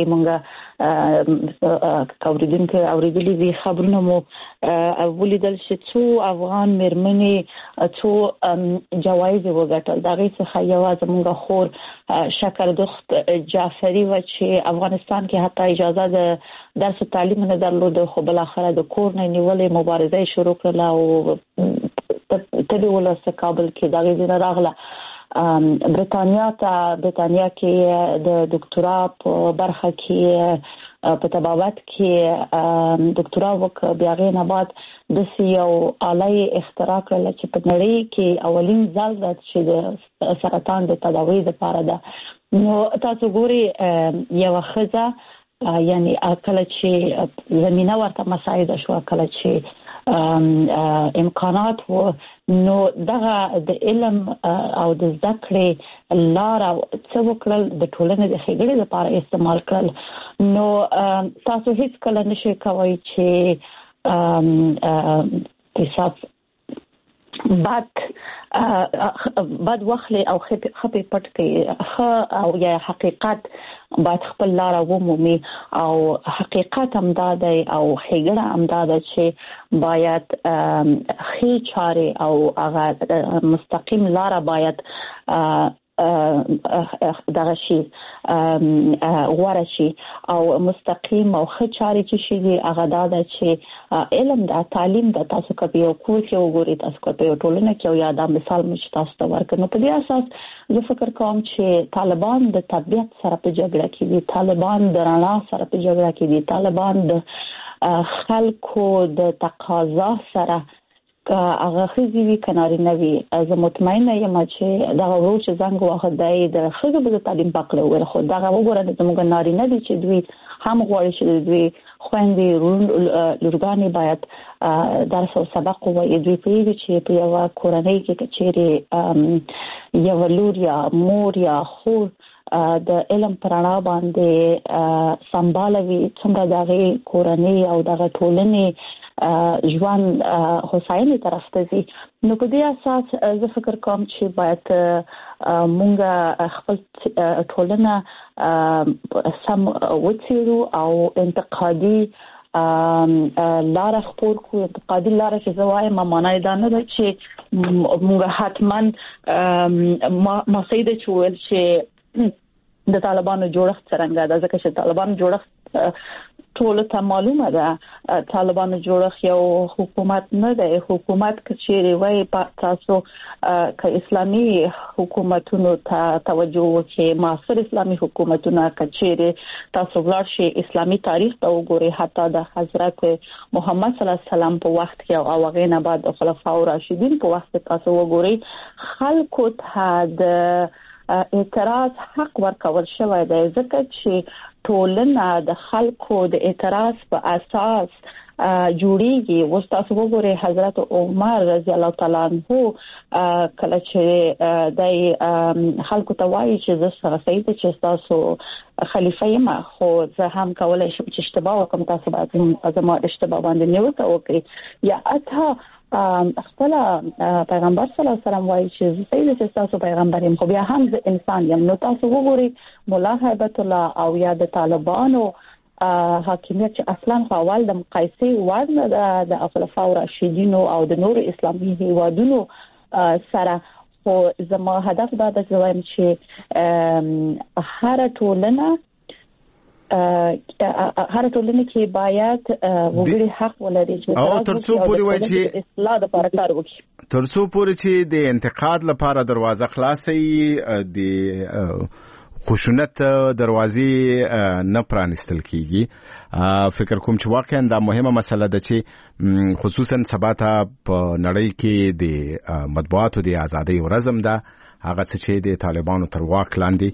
موږ اورېدلي دي خبرونه مو ولیدل چې څو افغان مېرمنې څو جوایز وګټل. د هغې څخه یوه زموږ خور شکردخت جعفري وه چې افغانستان کې حتی اجازه د درس و تعلیم نه درلوده، خو بالاخره د کور نه نیولې مبارزه یې شروع کړله او تلې ولسته کابل کې د هغې ځینه راغله برېټانیا کې د دکتورا په برخه کې په طبابت کې دکتورا وکړه. بیا هغې نه بعد داسې یو آله یې اختراع کړله چې په نړۍ کې اولین ځل ده چې د سرطان د تداوۍ دپاره ده. نو تاسو ګورئ یوه ښځه یعنی کله چې زمینه ورته مساعده شوه، کله چې امکانات و، نو دغه د علم او د زده کړې لاره څه وکړل، د ټولنې د ښېګړې لپاره استعمال کړل. نو تاسو هیڅ کله نشئ کوئ چې حساب بد واخلي او خپې پټ کړي، او یا حقیقت باید خپل لاره ومومي. او حقیقت هم دا دی او ښېګړه هم دا ده چې باید ښې چارې او هغه مستقیم لاره باید دغه شي غوره شي او مستقیم او ښه چارې چې شي هغه دا ده چې علم د تعلیم د تاسو کوي او کور کې وګورئ، تاسو کوي ټولنه کې، او یا دا مثال مې تاسو ته ورکړم. نو په دې اساس زه فکر کوم چې طالبان د طبیعت سره په جګړه کې دي، طالبان د رڼا سره په جګړه کې دي، طالبان د خلکو د تقاضا سره هغه خزي وی کناري نه وي. زه مطمئنه یم چې دا ورو چې زنګ واخد دی د خزو په تعلیم پکړه ویل، خو دا وګوره د موږ ناري نه دي چې دوی هم غواړي چې دوی خويندې لورګانې باید درس او سبق وایي. دوی پیږي چې په یو کورنۍ کې کچېری یو لور یا مور یا خور د علم پرانا باندې سمبالوي څنګه دغه کورنۍ او دغه ټولنې ژوند هوساینې طرف ته ځي. نو په دې اساس زه فکر کوم چې باید مونږ خپل ټولنه سم وڅېړو او انتقادي لاره خپور کو. انتقادي لاره چې زوایم معنی دا نه ده چې موږ حتماً ما سیده چول چې د طالبانو جوړښت څنګه ده، ځکه چې طالبانو جوړښت ټول ته معلومه ده. طالبانو جوړښت یو حکومت نه ده. حکومت کچېری وای تاسو که اسلامي حکومتونو ته توجه وکړي، معاصر اسلامي حکومتونه کچېری تاسو ورشي اسلامي تاریخ ته وګورئ، حتی د حضرت محمد صلی الله علیه وسلم په وخت کې او هغه نه بعد خلفای راشدین په وخت کې تاسو وګورئ خلکو ته د اعتراض حق ورکول شوی دی، ځکه چې ټولنه د خلکو د اعتراض په اساس جوړیږي. وس تاسو وګورئ حضرت عمر رضی الله تعالی عنہ کله چې د خلکو ته وایي چې زه سره سید چې تاسو خلیفہ یم، خو زه هم کولای شم چې اشتباه وکم، تاسو باید زما اشتباه باندې نیوکه وکړئ. یا اته خپل پیغمبر صلی الله علیه وسلم وایي چې سید چې تاسو پیغمبر یم، خو بیا هم زه انسان یم. نو تاسو وګورئ مولا هیبت الله او یا د طالبانو حاکمیت چې اصلا اول د مقایسې وړ نه د خلفای راشدین او د نور اسلامي هیوادونو سره. خو زما هدف دا د زوایم چې هر ټولنه کې باید وګړي حق ولري چې ترڅو پورې وایي چې اصلاح لپاره کار وکړي، ترڅو پورې چې د انتقاد لپاره دروازه خلاصي د خشونت دروازې نه پرانستل کیږي. فکر کوم چې واقعا دا مهمه مسله ده چې خصوصا سباته په نړۍ کې د مطبوعاتو د ازادۍ ورځم ده، هغه چې د طالبانو تر واک لاندې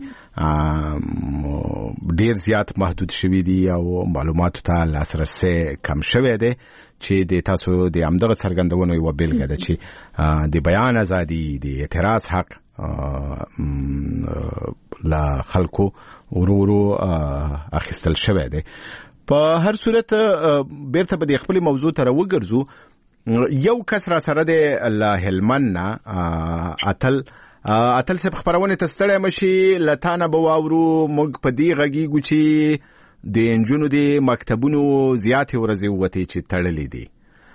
ډیر زیات محدود شوی دي او معلوماتو ته لاسرسي کم شوی دی، چې د تاسو د همدغه څرګندونو یو بیلګه ده چې د بیان ازادي، د اعتراض حق لا خلکو ورورو اخیستل شوی دی. په هر صورت بیرته به د خپل موضوع ته وګرځو. یو کس را سره د هلمند اتل سب خبرونه تستړی مشي لتانه بواورو موږ په دې غږیږو چې د انجونو د مکتبونو زیاتې ورځې وته چې تړلې دي.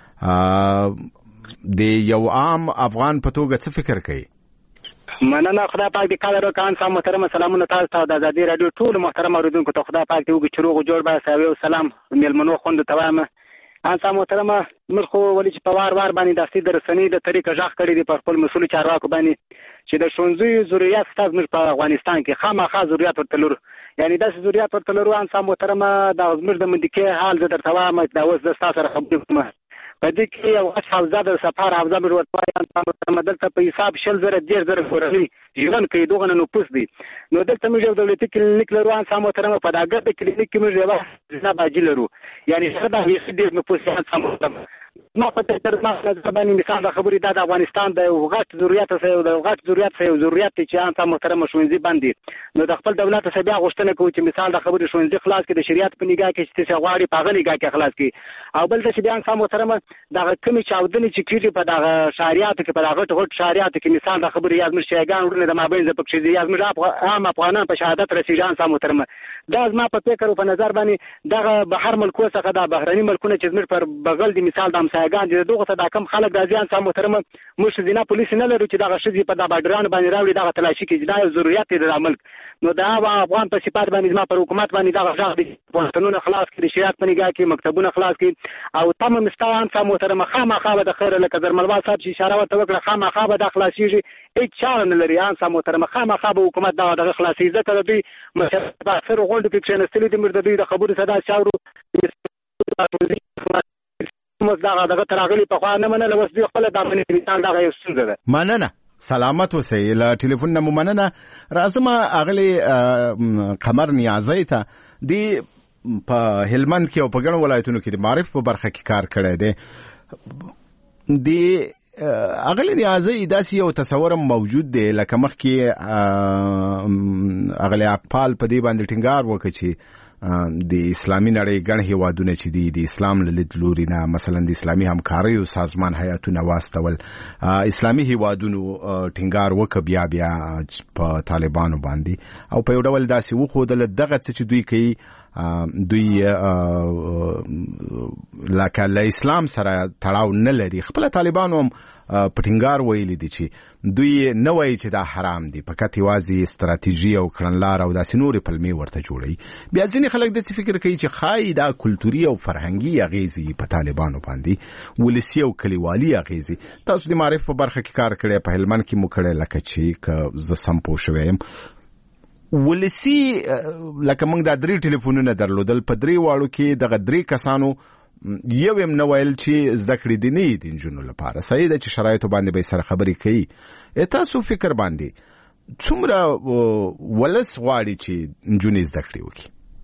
د یو عام افغان په توګه څه فکر کوي؟ مننه. خدای پاک دې کار وکړي. انسان محترم سلامونه تاسو ته د ازادي رادیو ټول محترم اوریدونکو ته خدای پاک دې وګړي چې روغ جوړ به ساوي. سلام ملمنو خوند ته وایم. انسان محترم موږ خو ولې چې په وار باندې د سید رسنۍ د طریقه ځخ کړی دی په خپل مسؤل چارواکو باندې چې د شونځي ضرورت ستاسو موږ په افغانستان کې خامخا ضرورت ورته لرو، یعنی د ضرورت ورته لرو. انسان محترم د موږ د منطقې حال زه درته وایم دا اوس د تاسو سره خبرې کوم. په دې کې یو حوزه د سفر حوزه مې ورته انسان محترم دلته په حساب 10,000 کورنۍ ژوند کوي، دغه نه نفوس دي. نو دلته موږ یو دولتي کلینیک لرو. انسان محترم په دغه کلینیک کې موږ یو ځای باجی لرو، یعنی هر دا هیڅ ډیر نفوس انسان محترم ما په تر ما باندې مثال د خبرې د افغانستان د غټ ضرورت سره د غټ ضرورت چې انسان محترم شونځي باندې. نو د خپل دولت سره بیا غوښتنه کوي چې مثال د خبرې شونځي خلاص کې د شریعت په نگاه کې چې غواړي په غلي نگاه کې خلاص کې، او بل څه بیا انسان محترم د کمی چاودنې چې کیږي په دغه شریعت کې په دغه غټ شریعت کې مثال د خبرې یاد مر شيګان ورنه د مابین ز پکې دي یاد مر عام افغانان په شهادت رسیدي. انسان محترم دا زما په فکر او په نظر باندې دغه بهر ملکو څخه د بهرني ملکونو چې زموږ پر بغل دي مثال د امسایګان دي دغه ته د کم خلک راځي. انسان محترم موږ زینا پولیس نه لرو چې دغه شذې په د باډران باندې راوړي دغه تلاشي کې دا ضرورت دی د ملک. نو دا افغان په صفات باندې زما پر حکومت باندې دغه ځاګ دي پښتنونه خلاص کړي، شریعت په نگاه کې مکتبونه خلاص کړي او تم مستوى. انسان محترم خامخا د خیر لکه درملوا صاحب چې اشاره ورته وکړه خامخا د خلاصيږي هیڅ چاره نه لري. انسان محترم خامخا به حکومت دغه خلاصي ځکه د دوی مشرف اکثر غونډه کې کېنستلې د مرده دوی د خبرو صدا شاورو دغه تراغلی په خوا نه منله وس دوی خپل د افغانستان دغه یو څه ده. مننه. سلامت اوسئ. له ټلیفون نه مننه. راځم اغلی قمر نیازی ته دی په هلمند کې او په ګڼو ولایتونو کې د معرف په برخه کې کار کړی دی. دی اغلی نیازي داسې یو تصور موجود دی لکه مخکې اغلی اقبال په دې باندې ټینګار وکړي چې د اسلامي نړۍ ګڼ هیوادونه چې دي د اسلام له لید لوري نه مثلا د اسلامي همکاریو سازمان هیاتونه واستول اسلامي هیوادونو ټینګار وکړ بیا په طالبانو باندې او په یو ډول داسې وښودل دغه څه چې دوی کوي دوی لکه له اسلام سره تړاو نه لري. خپل طالبانو هم په ټینګار ویلي دي چې دوی نه وایي چې دا حرام دي، فقط یوازې ستراتیژي او کړنلار او داسې نورې پلمې ورته جوړوي. بیا ځینې خلک داسې فکر کوي چې ښایي دا کلتوري او فرهنګي اغېزې په طالبانو باندې ولسي او کلیوالي اغېزې. تاسو د معرف په برخه کې کار کړی، په هلمند کې مو کړی، لکه چې که زه سم پوه شوی یم ولسي لکه موږ دا 3 ټلیفونونه درلودل، په 3 واړو کې دغه 3 کسانو یو هم نه ویل چې زده کړې دي نه دي نجونو لپاره. صحیح ده چې شرایطو باندې به سره خبرې کوي. تاسو فکر باندې څومره ولس غواړي چې نجونې زده کړې وکړي؟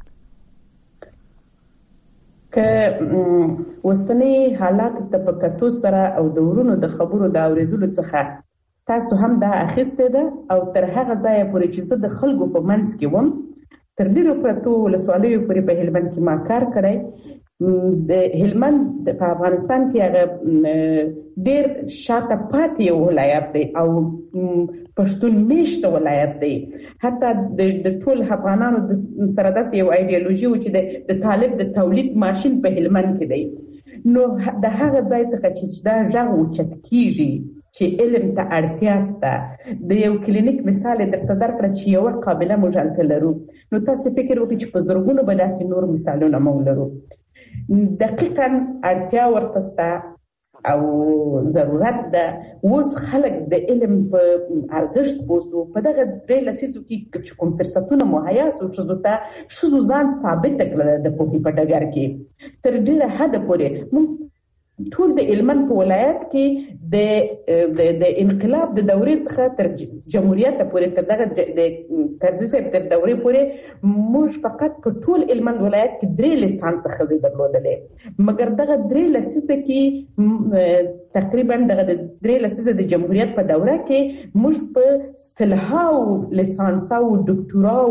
که اوسنی حالات ته په کتو سره او د ورونو د خبرو د اورېدلو څخه تاسو هم دا اخیسته ده او تر هغه ځایه پورې چې زه د خلکو په منځ کې وم تر ډېرو پرتو ولسوالیو پورې په هلمند کې ما کار کړی. د هلمند په افغانستان کې هغه ډېر شاته پاتې یو ولایت دی او پښتون میشته ولایت دی. حتی د ټول افغانانو سره داسې یو ایډیالوژي و چې د طالب د تولید ماشین په هلمند کې دی. نو د هغه ځای څخه چې دا غږ اوچت کېږي چې علم ته اړتیا شته، د یو کلینیک مثال درته درکړه چې یوه قابله موږ هلته لرو، نو تاسو فکر وکړئ چې په زرګونو به داسې نور مثالونه مو لرو. دقیقاً اړتیا ورته شته او ضرورت ده. اوس خلک د علم په ارزښت پوه په دغه 3 لسیزو کې چې کوم فرصتونه مهیا شو ښځو ته، ښځو ځان ثابته کړله د پوهې په ډګر کې تر ډېره حده پورې. موږ ټول د هلمند په ولایت کې د انقلاب د دورې څخه تر جمهوریت پورې تر دغه د کرزي صاحب تر دورې پورې موږ فقط په ټول هلمند ولایت کې 3 لیسانسه ښځې درلودلې، مګر دغه 3 لسیزه کې تقریبا دغه 3 لسیزه د جمهوریت په دوره کې موږ په سلهاو لیسانسه او ډاکټورا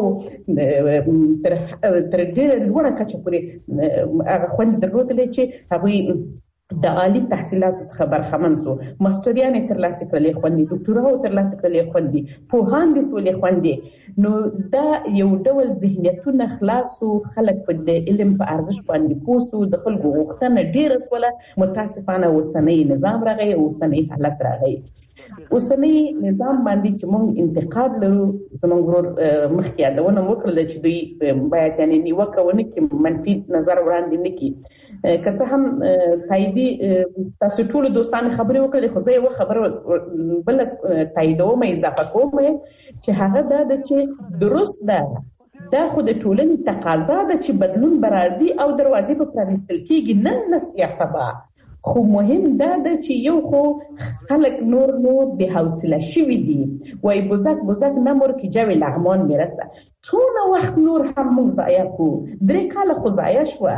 تر ډېره لوړه کچه پورې هغه خوندې درلودلې چې هغوی د عالی تحصیلاتو څخه برخمن شو. ماستریانې ترلاسه کړلې خوندې، ډاکټوراو ترلاسه کړلې خوندې، پوهان دې شولې خوندې. نو دا یو ډول ذهنیتونه خلاصو، خلک په د علم په ارزښت باندې پوه شو، د خلکو غوښتنه ډېره شوله. متاسفانه اوسنی نظام راغی، اوسنی حالت راغی. اوسنی نظام باندې چې موږ انتقاد لرو، زموږ ورور مخکې یادونه وکړله چې دوی باید یعنې نیوکه ونه کړي، منفي نظر وړاندې نه کړي. که څه هم تاییدي تاسو ټولو دوستانو خبرې وکړلې، خو زه یوه خبره بله تاییدوم، اضافه کوم چې هغه دا ده چې درست ده، دا خو د ټولنې تقاضا ده چې بدلون به راځي او دروازې به پرانیستل کېږي، نه سیاحه به. خو مهم دا ده چې یو خو خلک نور بې حوصله شوي دي، وایي بزک نمر که جوی لغمان میرسه. څونه وخت نور هم موږ ضایع کړو، 3 کاله خو ضایع شوه.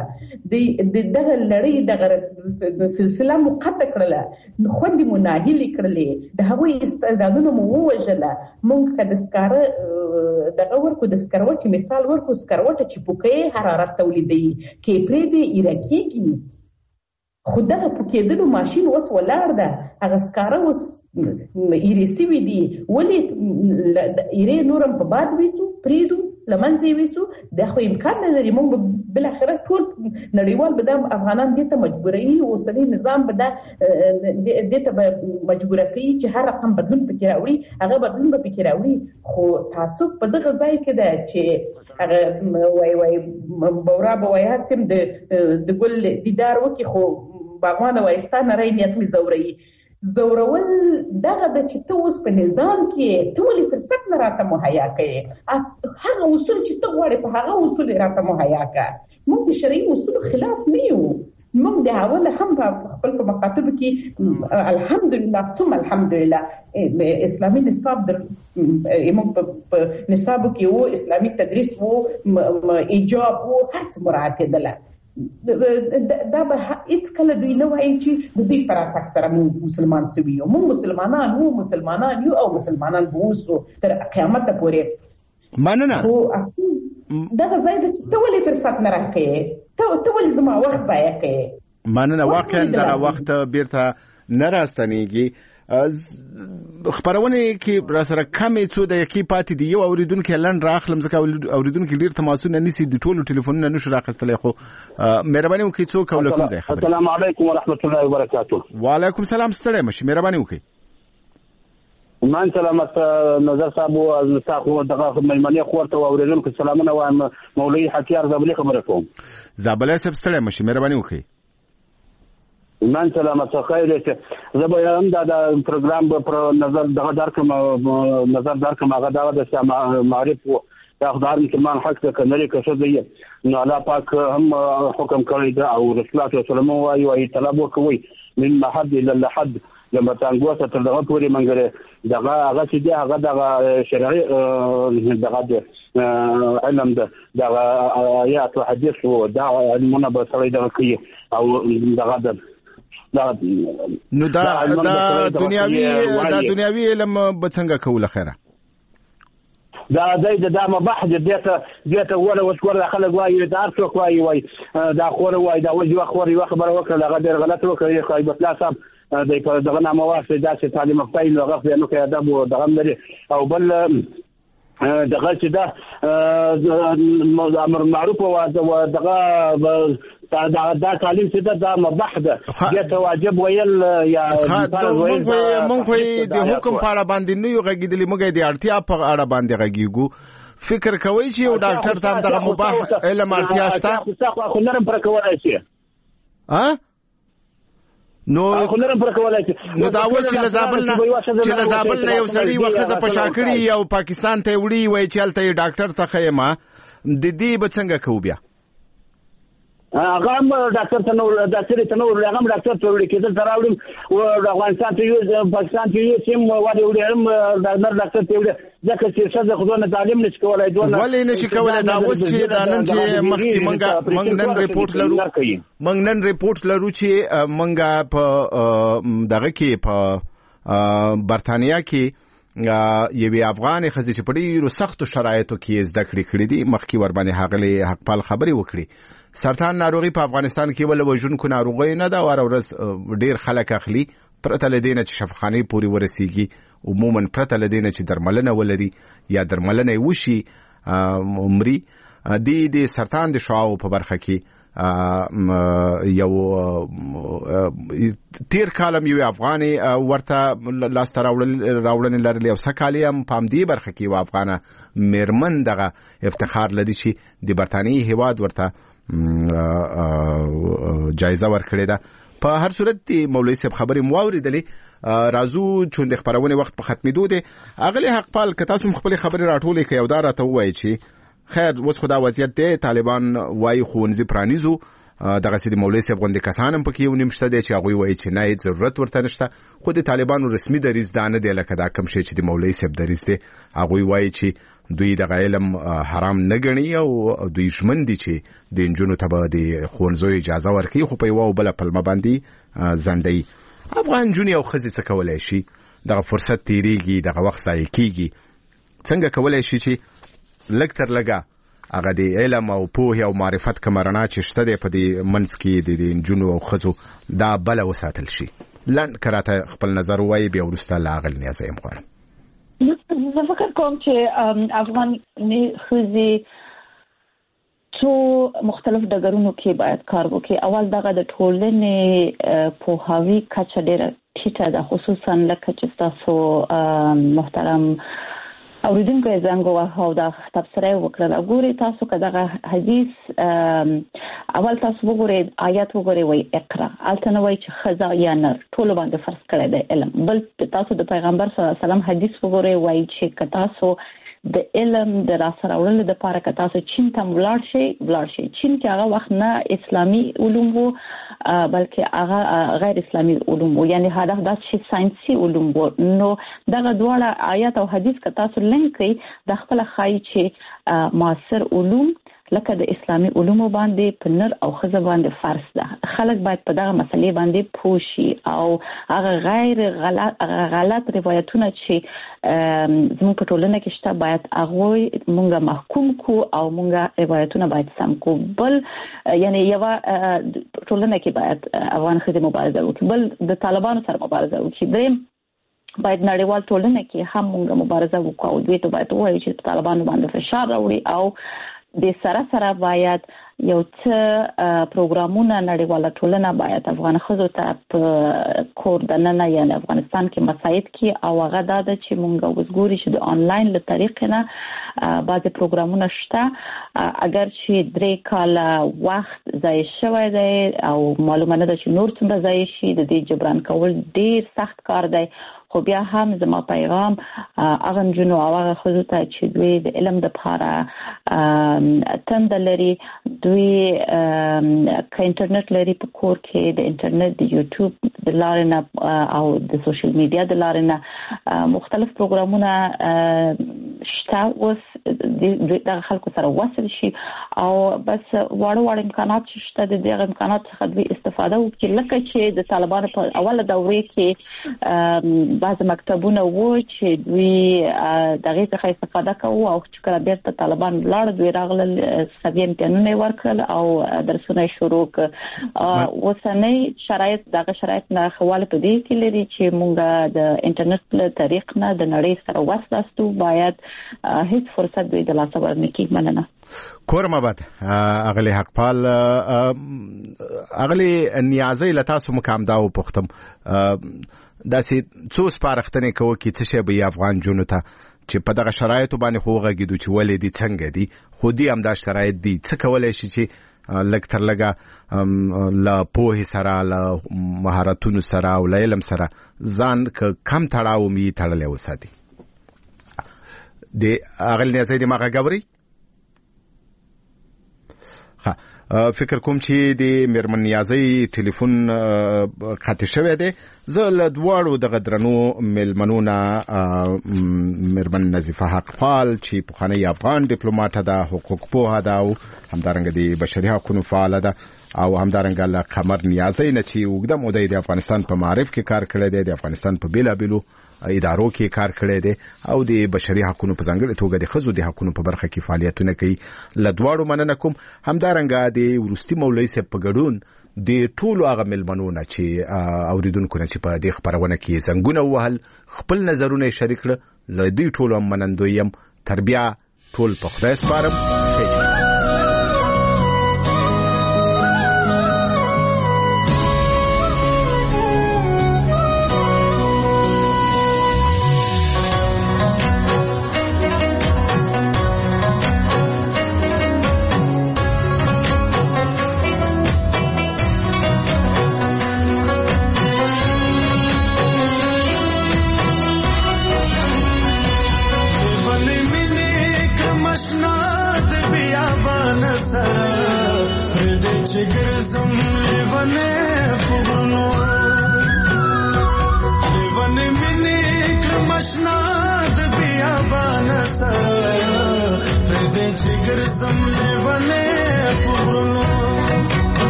دغه لړۍ دغه سلسله مو قطع کړله، خوندې مو ناهیلې کړلې، د هغوی استعدادونه مو ووژله. موږ که د سکاره دغه ورکو، د سکروټې مثال ورکو، سکروټه چې پوکې حرارت تولیدوي کې پرېږدي ایره کېږي، خو دغه پوکېدلو ماشین اوس ولاړ ده، هغه سکاره اوس ایرې سوي دي. ولې ایرې نورم په باد ویسو، پرېږدو، له منځه یې ویسو؟ دا خو امکان نه لري. موږ به بالاخره ټول نړیوال به دا افغانان دې ته مجبوروي، اوسنی نظام به دې ته به مجبوره کوي چې هر رقم بدلون پکې راوړي، هغه بدلون به پکې راوړي. خو تعصب په دغه ځای کې ده چې هغه وایي بورا به وایي هسیم د ګل دیدار وکړي، خو باغوانه وایي ستا نری نیت مې زوري. زورول دغه د چې ته اوس په نظام کې ته ولې فرصت نه راته مهیا کوې؟ هغه اصول چې ته غواړې په هغه اصول راته مهیا کړه. موږ د شرعي اصولو خلاف نه یو، موږ د اوله هم په خپل په مکاتبو کې الحمدلله ثم الحمدلله اسلامي نصاب موږ په نصابو کې وو، اسلامي تدریس وو، ایجاب وو، هر څه مراعات کېدله. دا به هیڅ کله دوی نه وایي چې د دوی پر اساس سره موږ مسلمان سوي یو، موږ مسلمانان یو او مسلمانان به اوسو تر قیامت پورې. مننه. دغه ځای د ته ولې فرصت نه راکې، ته ولې زما وخت ضایع کوې. مننه. واقعا دغه وخت بیرته نه راستنیږي. خبرونه کې را سره کمې څو دقیقې پاتې دي. یو اوریدونکو لنډ راخلم ځکه اوریدونکو ډیر تماسونه نسی د ټولو ټلیفونونو نشو راخستلای، خو مهرباني وکړئ څو کوله کوم ځای خبرې. السلام علیکم ورحمت الله وبرکاته. وعلیکم السلام. ستړی مشي، مهرباني وکړئ. من سلامت نظر صاحب او تاسو دغه مېلمنه خورته اوریدونکو سلامونه وایم. مولوی حکیار زابلی خبره کوم. زابلی صاحب ستړی مشي، مهرباني وکړئ. من سلامت خیر ته زبا هم دا پروګرام په نظر دغه درکم هغه دا معرف دا خدای مسلمان حق ته کنه کې څه دی نو الله پاک هم حکم کړی دا او رسول الله صلی الله علیه و آله طلب وکوي من محد الى اللحد لما تنګوسه تر دغه پورې منګره دغه هغه چې دی هغه دغه شرعي دغه علم دغه آیات او حدیث او دا علمونه به سره دغه کوي او دغه نو دا دنیاوی علم به څنګه کوله خیره دا مباحث ديته ولا وشور خلق وايي دا ارڅوک وايي دا خور وايي دا وجه خور خبره وکړه هغه ډېر غلط وکړي خو بس لا صاحب دغه نامه واسه داسې تعلیم خپل هغه نو کې ادب او دغه لري او بل دغه چې دا امر معروف او دغه دا تعلیم چې دا مباح ده دته واجب ویل یا مونږ د حکم په اړه باندې نه یو غږیدلی، موږ د اړتیا په اړه باندې غږیږو. فکر کوي چې یو ډاکټر ته دغه مباح علم اړتیا شته خو نرم پر کولای شي نو دا اوس چې لزابل نه یو سړی وخت په شاکړی او پاکستان ته وړي وای چې هلته ډاکټر ته خیمه د دې به څنګه کوو بیا هغه ډاکټر ته نو هغه ډاکټر ته وړي کېدل تر راوړم او افغانستان ته یو پاکستان ته یو سیم وړي ډاکټر ته وړي ځکه چې څه خدونه تعلیم نشي کولای ولې نشي کولای. دا اوس چې دا نن چې مخکې موږ نن ریپورت لرو چې موږ په دغه کې په برتانیا کې یوې افغان ښځې چې په ډېرو سختو شرایطو کې زده کړې دي، مخکې ورباندې هغې حقپال خبرې وکړي. سرطان ناروغي په افغانستان کې ول وژونکو ناروغي نه ده، هر ورځ ډېر خلک اخلي پرته له دې نه چې شفاخانې پورې ورسیږي، عموما پرته له دې نه چې درملنه ولري یا درملنه وشي عمري. د سرطان د شعاعو په برخه کې یو تیر کالم یو افغاني ورته لاسته راوړنې لرلې او سکالي هم په همدې برخه کې یو افغانه میرمن دغه افتخار لري چې د برتانیې هیواد ورته جایزه ورکړې ده. په هر صورت دی مولوی صاحب خبرې مو اوریدلې، راځو چې د خبرونه وخت په ختمېدو دی. اغلی حقپال که تاسو خپل خبرې راټولې کړئ او دا راته ووایي چې خیر اوس خدا وضعیت دی طالبان وایي ښوونځي پرانیزو، دغه سید مولوی صاحب غوندې کسان هم پکې یو نیم شته دی چې هغوی وایي چې نه هېڅ ضرورت ورته نشته، خو د طالبانو رسمي دریځ دا نه دی لکه دا کوم شی چې د مولوی صاحب دریځ دی. هغوی وایي چې دوی دغه علم حرام نه ګڼي او دوی ژمن دي چې د نجونو ته به د ښوونځیو اجازه ورکوي، خو په یوه او بله پلمه باندې ځنډوي. افغان نجونې او ښځې څه کولی شي؟ دغه فرصت تېرېږي، دغه وخت ضایع کېږي، څنګه کولی شي چې لږ تر لږه هغه د علم او پوهې او معرفت کومه رڼا چې شته دی په دې منځ کې د نجونو او ښځو دا بله وساتل شي؟ لنډ که راته خپل نظر ووایي، بیا وروسته له هغه نیازه یم غواړم. زه فکر کوم چې افغاني ښځې څو مختلف ډګرونو کې باید کار وکړي. اول دغه د ټولنې پوهاوي کچه ډېره ټیټه ده، خصوصا لکه چې تاسو محترم اوریدونکو یې زنګ وواهه او دا تبصره یې وکړله. ګورئ تاسو که دغه حدیث اول تاسو وګورئ آیات وګورئ وایي اقرا، هلته نه وایي چې ښځه یا نر ټولو باندې فرض کړی دی علم. بل تاسو د پیغمبر صلی الله علیه وسلم حدیث وګورئ وایي چې که تاسو د علم د راسره وړلو دپاره که تاسو چین ته ولاړ شئ. چین کې هغه وخت نه اسلامي علوم وو بلکې هغه غیر اسلامي علوم وو، یعنې هدف دا چې ساینسي علوم وو. نو دغه دواړه آیات او حدیث که تاسو لینک کړئ د خپله ښایي چې معاصر علوم لکه د اسلامي علومو باندې په نر او ښځه باندې فرض ده. خلک باید په دغه مسلې باندې پوه شي او هغه غیر غلط روایتونه چې زموږ په ټولنه کې شته باید هغه مونږ محکوم کو او مونږ روایتونه باید سم کو. بل یعنی یو ټولنه کې باید افغان ښځې مبارزه وکړي، بل د طالبانو سره مبارزه وکړي، دریم باید نړیوال ټولنه کې هم مونږ مبارزه وکړو او دوی ته باید ووایو چې طالبانو باندې فشار راوړي او د سره باید یو څه پروګرامونه نړیواله ټولنه باید افغان ښځو ته په کور دننه یعنی افغانستان کې مساعد کی او هغه دا ده چې مونږ وګورو چې د آنلاین له طریقې نه بعضي پروګرامونه شته. اگر چې 3 کاله وخت ضایع شوی دی او معلومه نه ده چې نور څومره ضایع شي، د دې جبران کول ډیر سخت کار دی. خو بیا هم زما پیغام هغه جنو او هغه ښځو ته چې دوی د علم لپاره تند لري، دوی که انټرنیټ لري په کور کې د انټرنیټ د یوټیوب د لارې نه او د سوشل میډیا د لارې نه مختلف پروګرامونه شته، اوس د خلکو سره وصل شي او بس واړه امکانات شته، د دې امکانات څخه دوی استفاده وکړي. لکه چې د طالبانو په اوله دوره کې بعض مکتبونه وو چې دوی دغه څخه استفاده کوي او چې کله بیرته طالبان لاړ دوی راغلل سوي امتحانونه ورکړل او درسونه شروع کړ. اوسنۍ شرایط دغه شرایط نه خواله په دې کې لري چې موږ د انټرنیټ له طریق نه د نړۍ سره وصلستو باید هیڅ فرصت دوی د لاسه ورنکړي. مننه. کورم آباد اغلی حقپال اغلی نیازی لتاسو مقام داو پختم داسې څو سپارښتنې کوو کې څه شی به افغان جنو ته چې په دغه شرایطو باندې خوغه کېدو چې ولې دي څنګه دي خو دې هم دا شرایط دي څه کولای شي چې لږ تر لږه له پوهې سره له مهارتونو سره او له علم سره ځان کم تړاو می تړلی وساتي. د اغل نیازی د ماغه ګوري فکر کوم چې د میرمن نیازی ټلیفون قطع شوی دی. زه له دواړو دغه درنو مېلمنونه میرمن نظیفه حقپال چې پخوانی افغان ډیپلوماټه ده، حقوق پوهه ده او همدارنګه د بشري حقوقو فعاله ده او همدارنګه له قمر نیازی نه چې اوږده موده د افغانستان په معارف کې کار کړی دی، د افغانستان په بیلابیلو ادارو کې کار کړی دی او د بشري حقوقو په ځانګړي توګه د ښځو د حقوقو په برخه کې فعالیتونه کوي. له دواړو مننه کوم. همدارنګه د ورستي مولوي صاحب په ګډون د ټولو هغه مېلمنونه چې اوریدونکو نه چې په دې خبرونه کې زنګونه وهل خپل نظرونه شریک کړل، له دې ټولو منندوی یم. تر بیا ټول په خدای سپارم.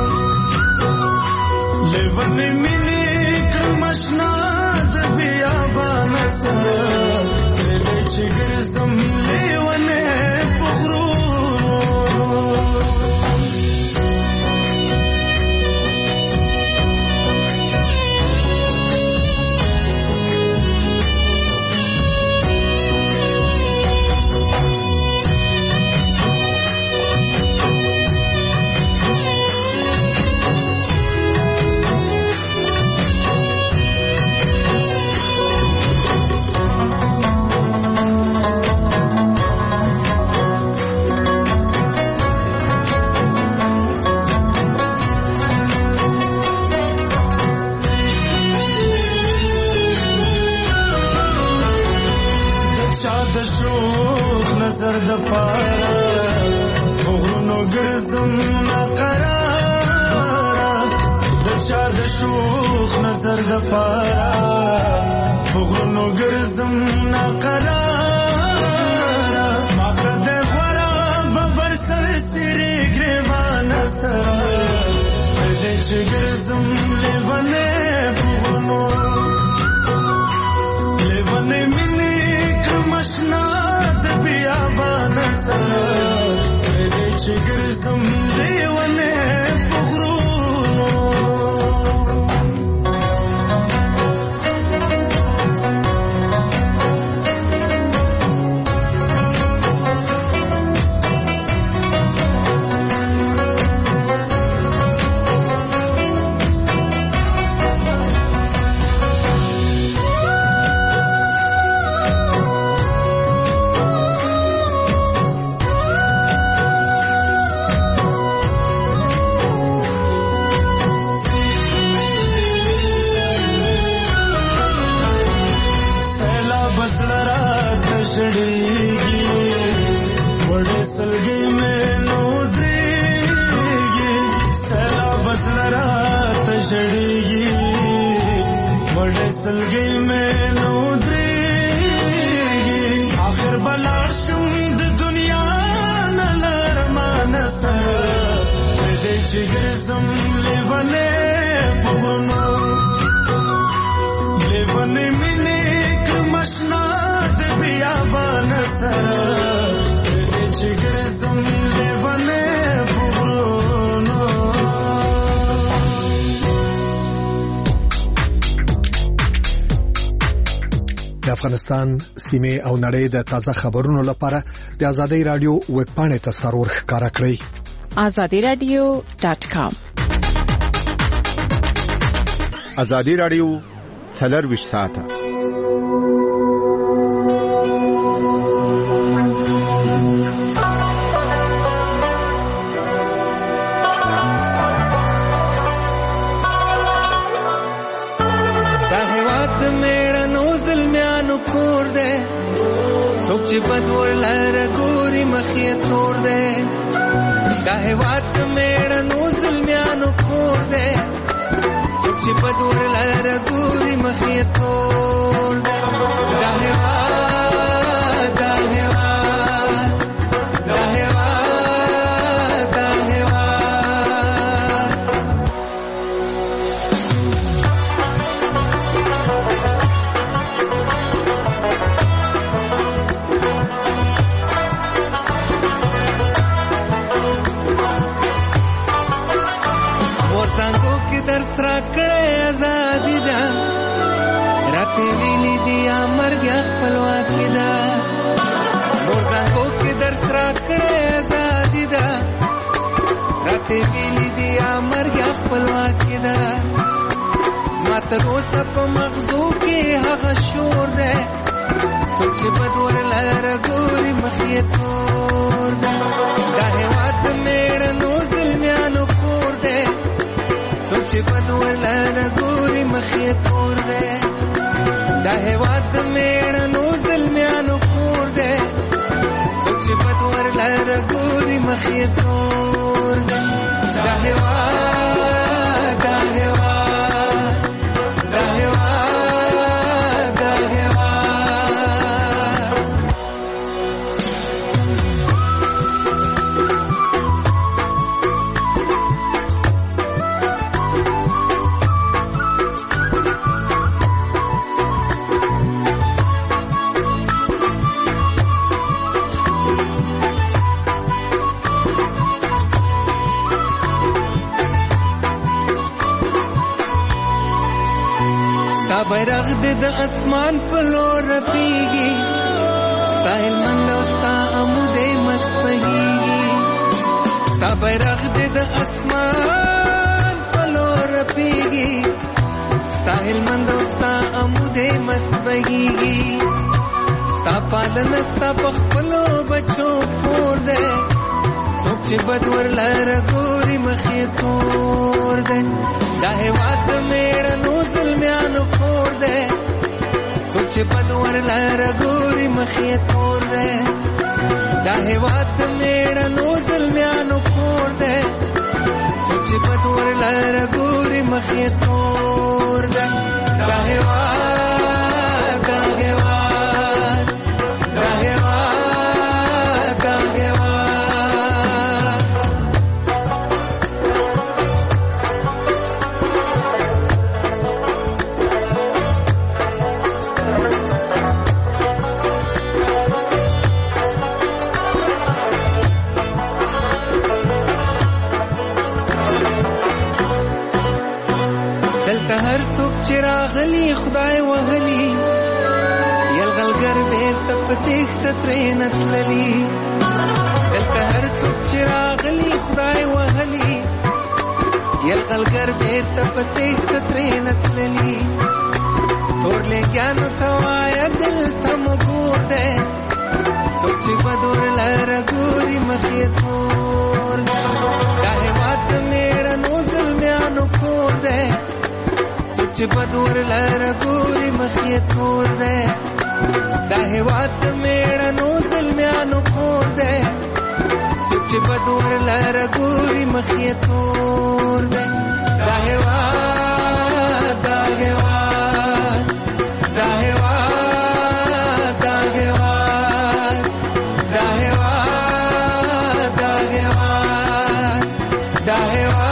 Live چا د شوخ نظر د پاره غرونو ګرځم ناقرار د چا د شوخ نظر د پاره غرونو ګرځم ناقرار ما کده غورا ببر سر سری ګریوان سره دې چې ګرځم لیوانه غرونو لیوانه مینه کمشنا د بیابان سره دې چې ګرځم لیوانه افغانستان سیمه او نړۍ د تازه خبرونو لپاره د ازادي رادیو ویب پاڼه تاسو ښکارا کړئ azadiradio.com ازادي رادیو 24 ساعته چې بدور لار ګوري مخې تور ده دا هوات میړه نو ظلمیانو کور ده چې بدور لار ګوري مخې تور ده دا هوات دا هوات دا هوات دا درس را کړې ازادي ده راته ویلي دي امرګ خپلواکي ده ورځانګو کې درس را کړې ازادي ده راته ویلي دي امرګ خپلواکي ده زمات روسه په مغزو کې هغه شور ده چې بدور لار ګوري مخې تور ده دا هوات میړه نو ظلمیانو کور ده چې بدور لار ګوري مخې تور ده دا هواد میړه نو ظلمیانو کور ده چې بدور لار ګوري مخې تور ده دا هواد دا هواد دا هواد دا هواد بیرغ د اسمان په لور رپیږي ستا هلمند او ستا عمودې مست بهیږي ستا بیرغ د اسمان په لور رپیږي ستا هلمند او ستا عمودې مست بهیږي ستا پالنه ستا په خپلو بچو پور دی څوک چې بدور لار ګوري مخې تور دی دا هېواد د مېړنو زلمیانو کور دی سوچ بدور لار ګوري مخې تور ده دا هیواد میړه نو ظلمیانو کور ده سوچ بدور لار ګوري مخې تور ده دا هیواد دا هیواد دا هیواد دا هیواد هر څوک چې راغلی خدای وهلی یلغلګر بیرته په تېښته ترې نه تللي دلته هر څوک چې راغلی خدای وهلی یلغلګر بیرته په تېښته ترې نه تللي تور لیکیانو ته وایه دلته مو ګور دی څوک چې بدور لاره ګوري مخې تور دی دا هېواد د مېړنو زلمیانو کور دی چې بدور لاره ګوري مخې تور دی دا هېواد د مېړنو زلمیانو کور دی چې بدور لاره ګوري مخې تور دی دا هېواد دا هېواد دا هېواد دا هېواد دا هېواد دا هېواد دا هېواد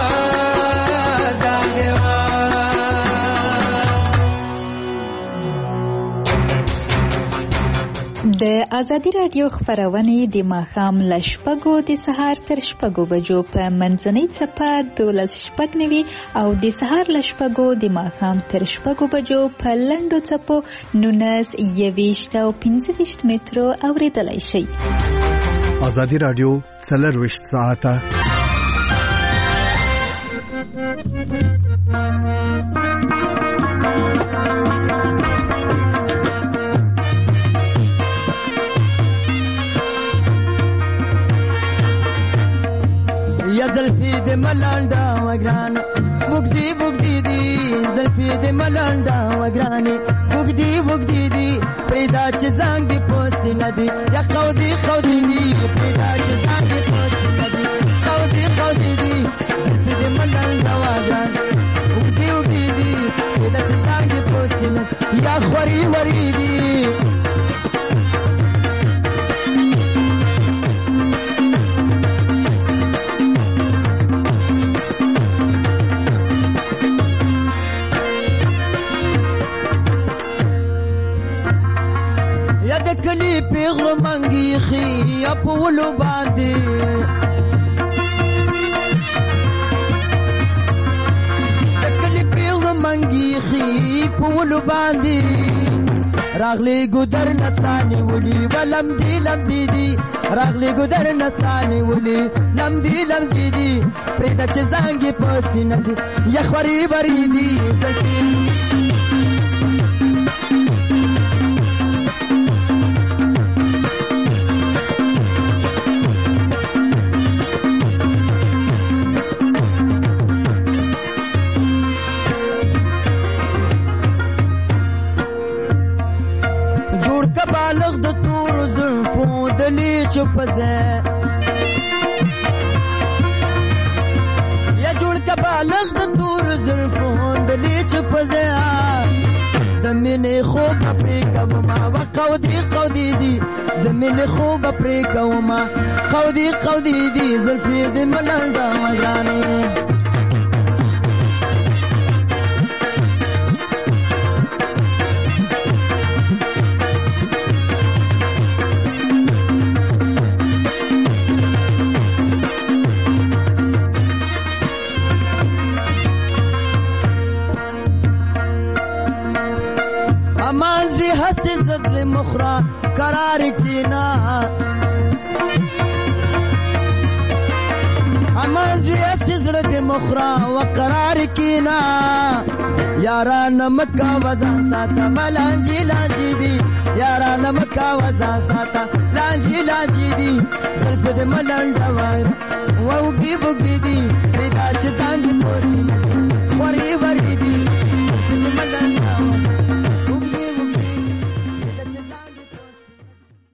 د ازادي راډیو خبرونه د ماښام له شپږو د سهار تر شپږو بجو په منځنۍ څپه 12:09 او د سهار له شپږو د ماښام تر شپږو بجو په لنډو څپو 19 او 15 مترو اوریدلای شئ. ازادي راډیو 24 ساعته زلفی د ملاندا وګران وګدی وګدی دی زلفی د ملاندا وګران وګدی وګدی دی پیدا چې زنګ پوس ندی یا خودی خودی دی پیدا چې زنګ پوس ندی خودی خودی دی زلفی د ملاندا وګران وګدی وګدی دی پیدا چې زنګ پوس ندی یا خوري وری دی کلی پیغلو منگی خی اپولو باندی کلی پیغلو منگی خی پولو باندی راغلی گودر نسانی ولی ولم دی لم دی دی راغلی گودر نسانی ولی لم دی دی پریدا چه زنگی پاسی ندی یخوری بری دی زلفی چپزه یا جوړ کا بالغ د تور زلفون د دې چپزه د مینې خوب پرې کوما وقودي قودي دي د مینې خوب پرې کوما قودي دي زلفې د ملنډا وځانه हंसी ज़द मुखरा करार की ना हमारी हंसी ज़द मुखरा व करार की ना यारा नमक का वज़ा साता लांजी लांजी दी यारा नमक का वज़ा साता लांजी दी ज़ल्फ़ दे मलंडा वार वो उगी बुगी दी बिदा चितांगी पोसी वरी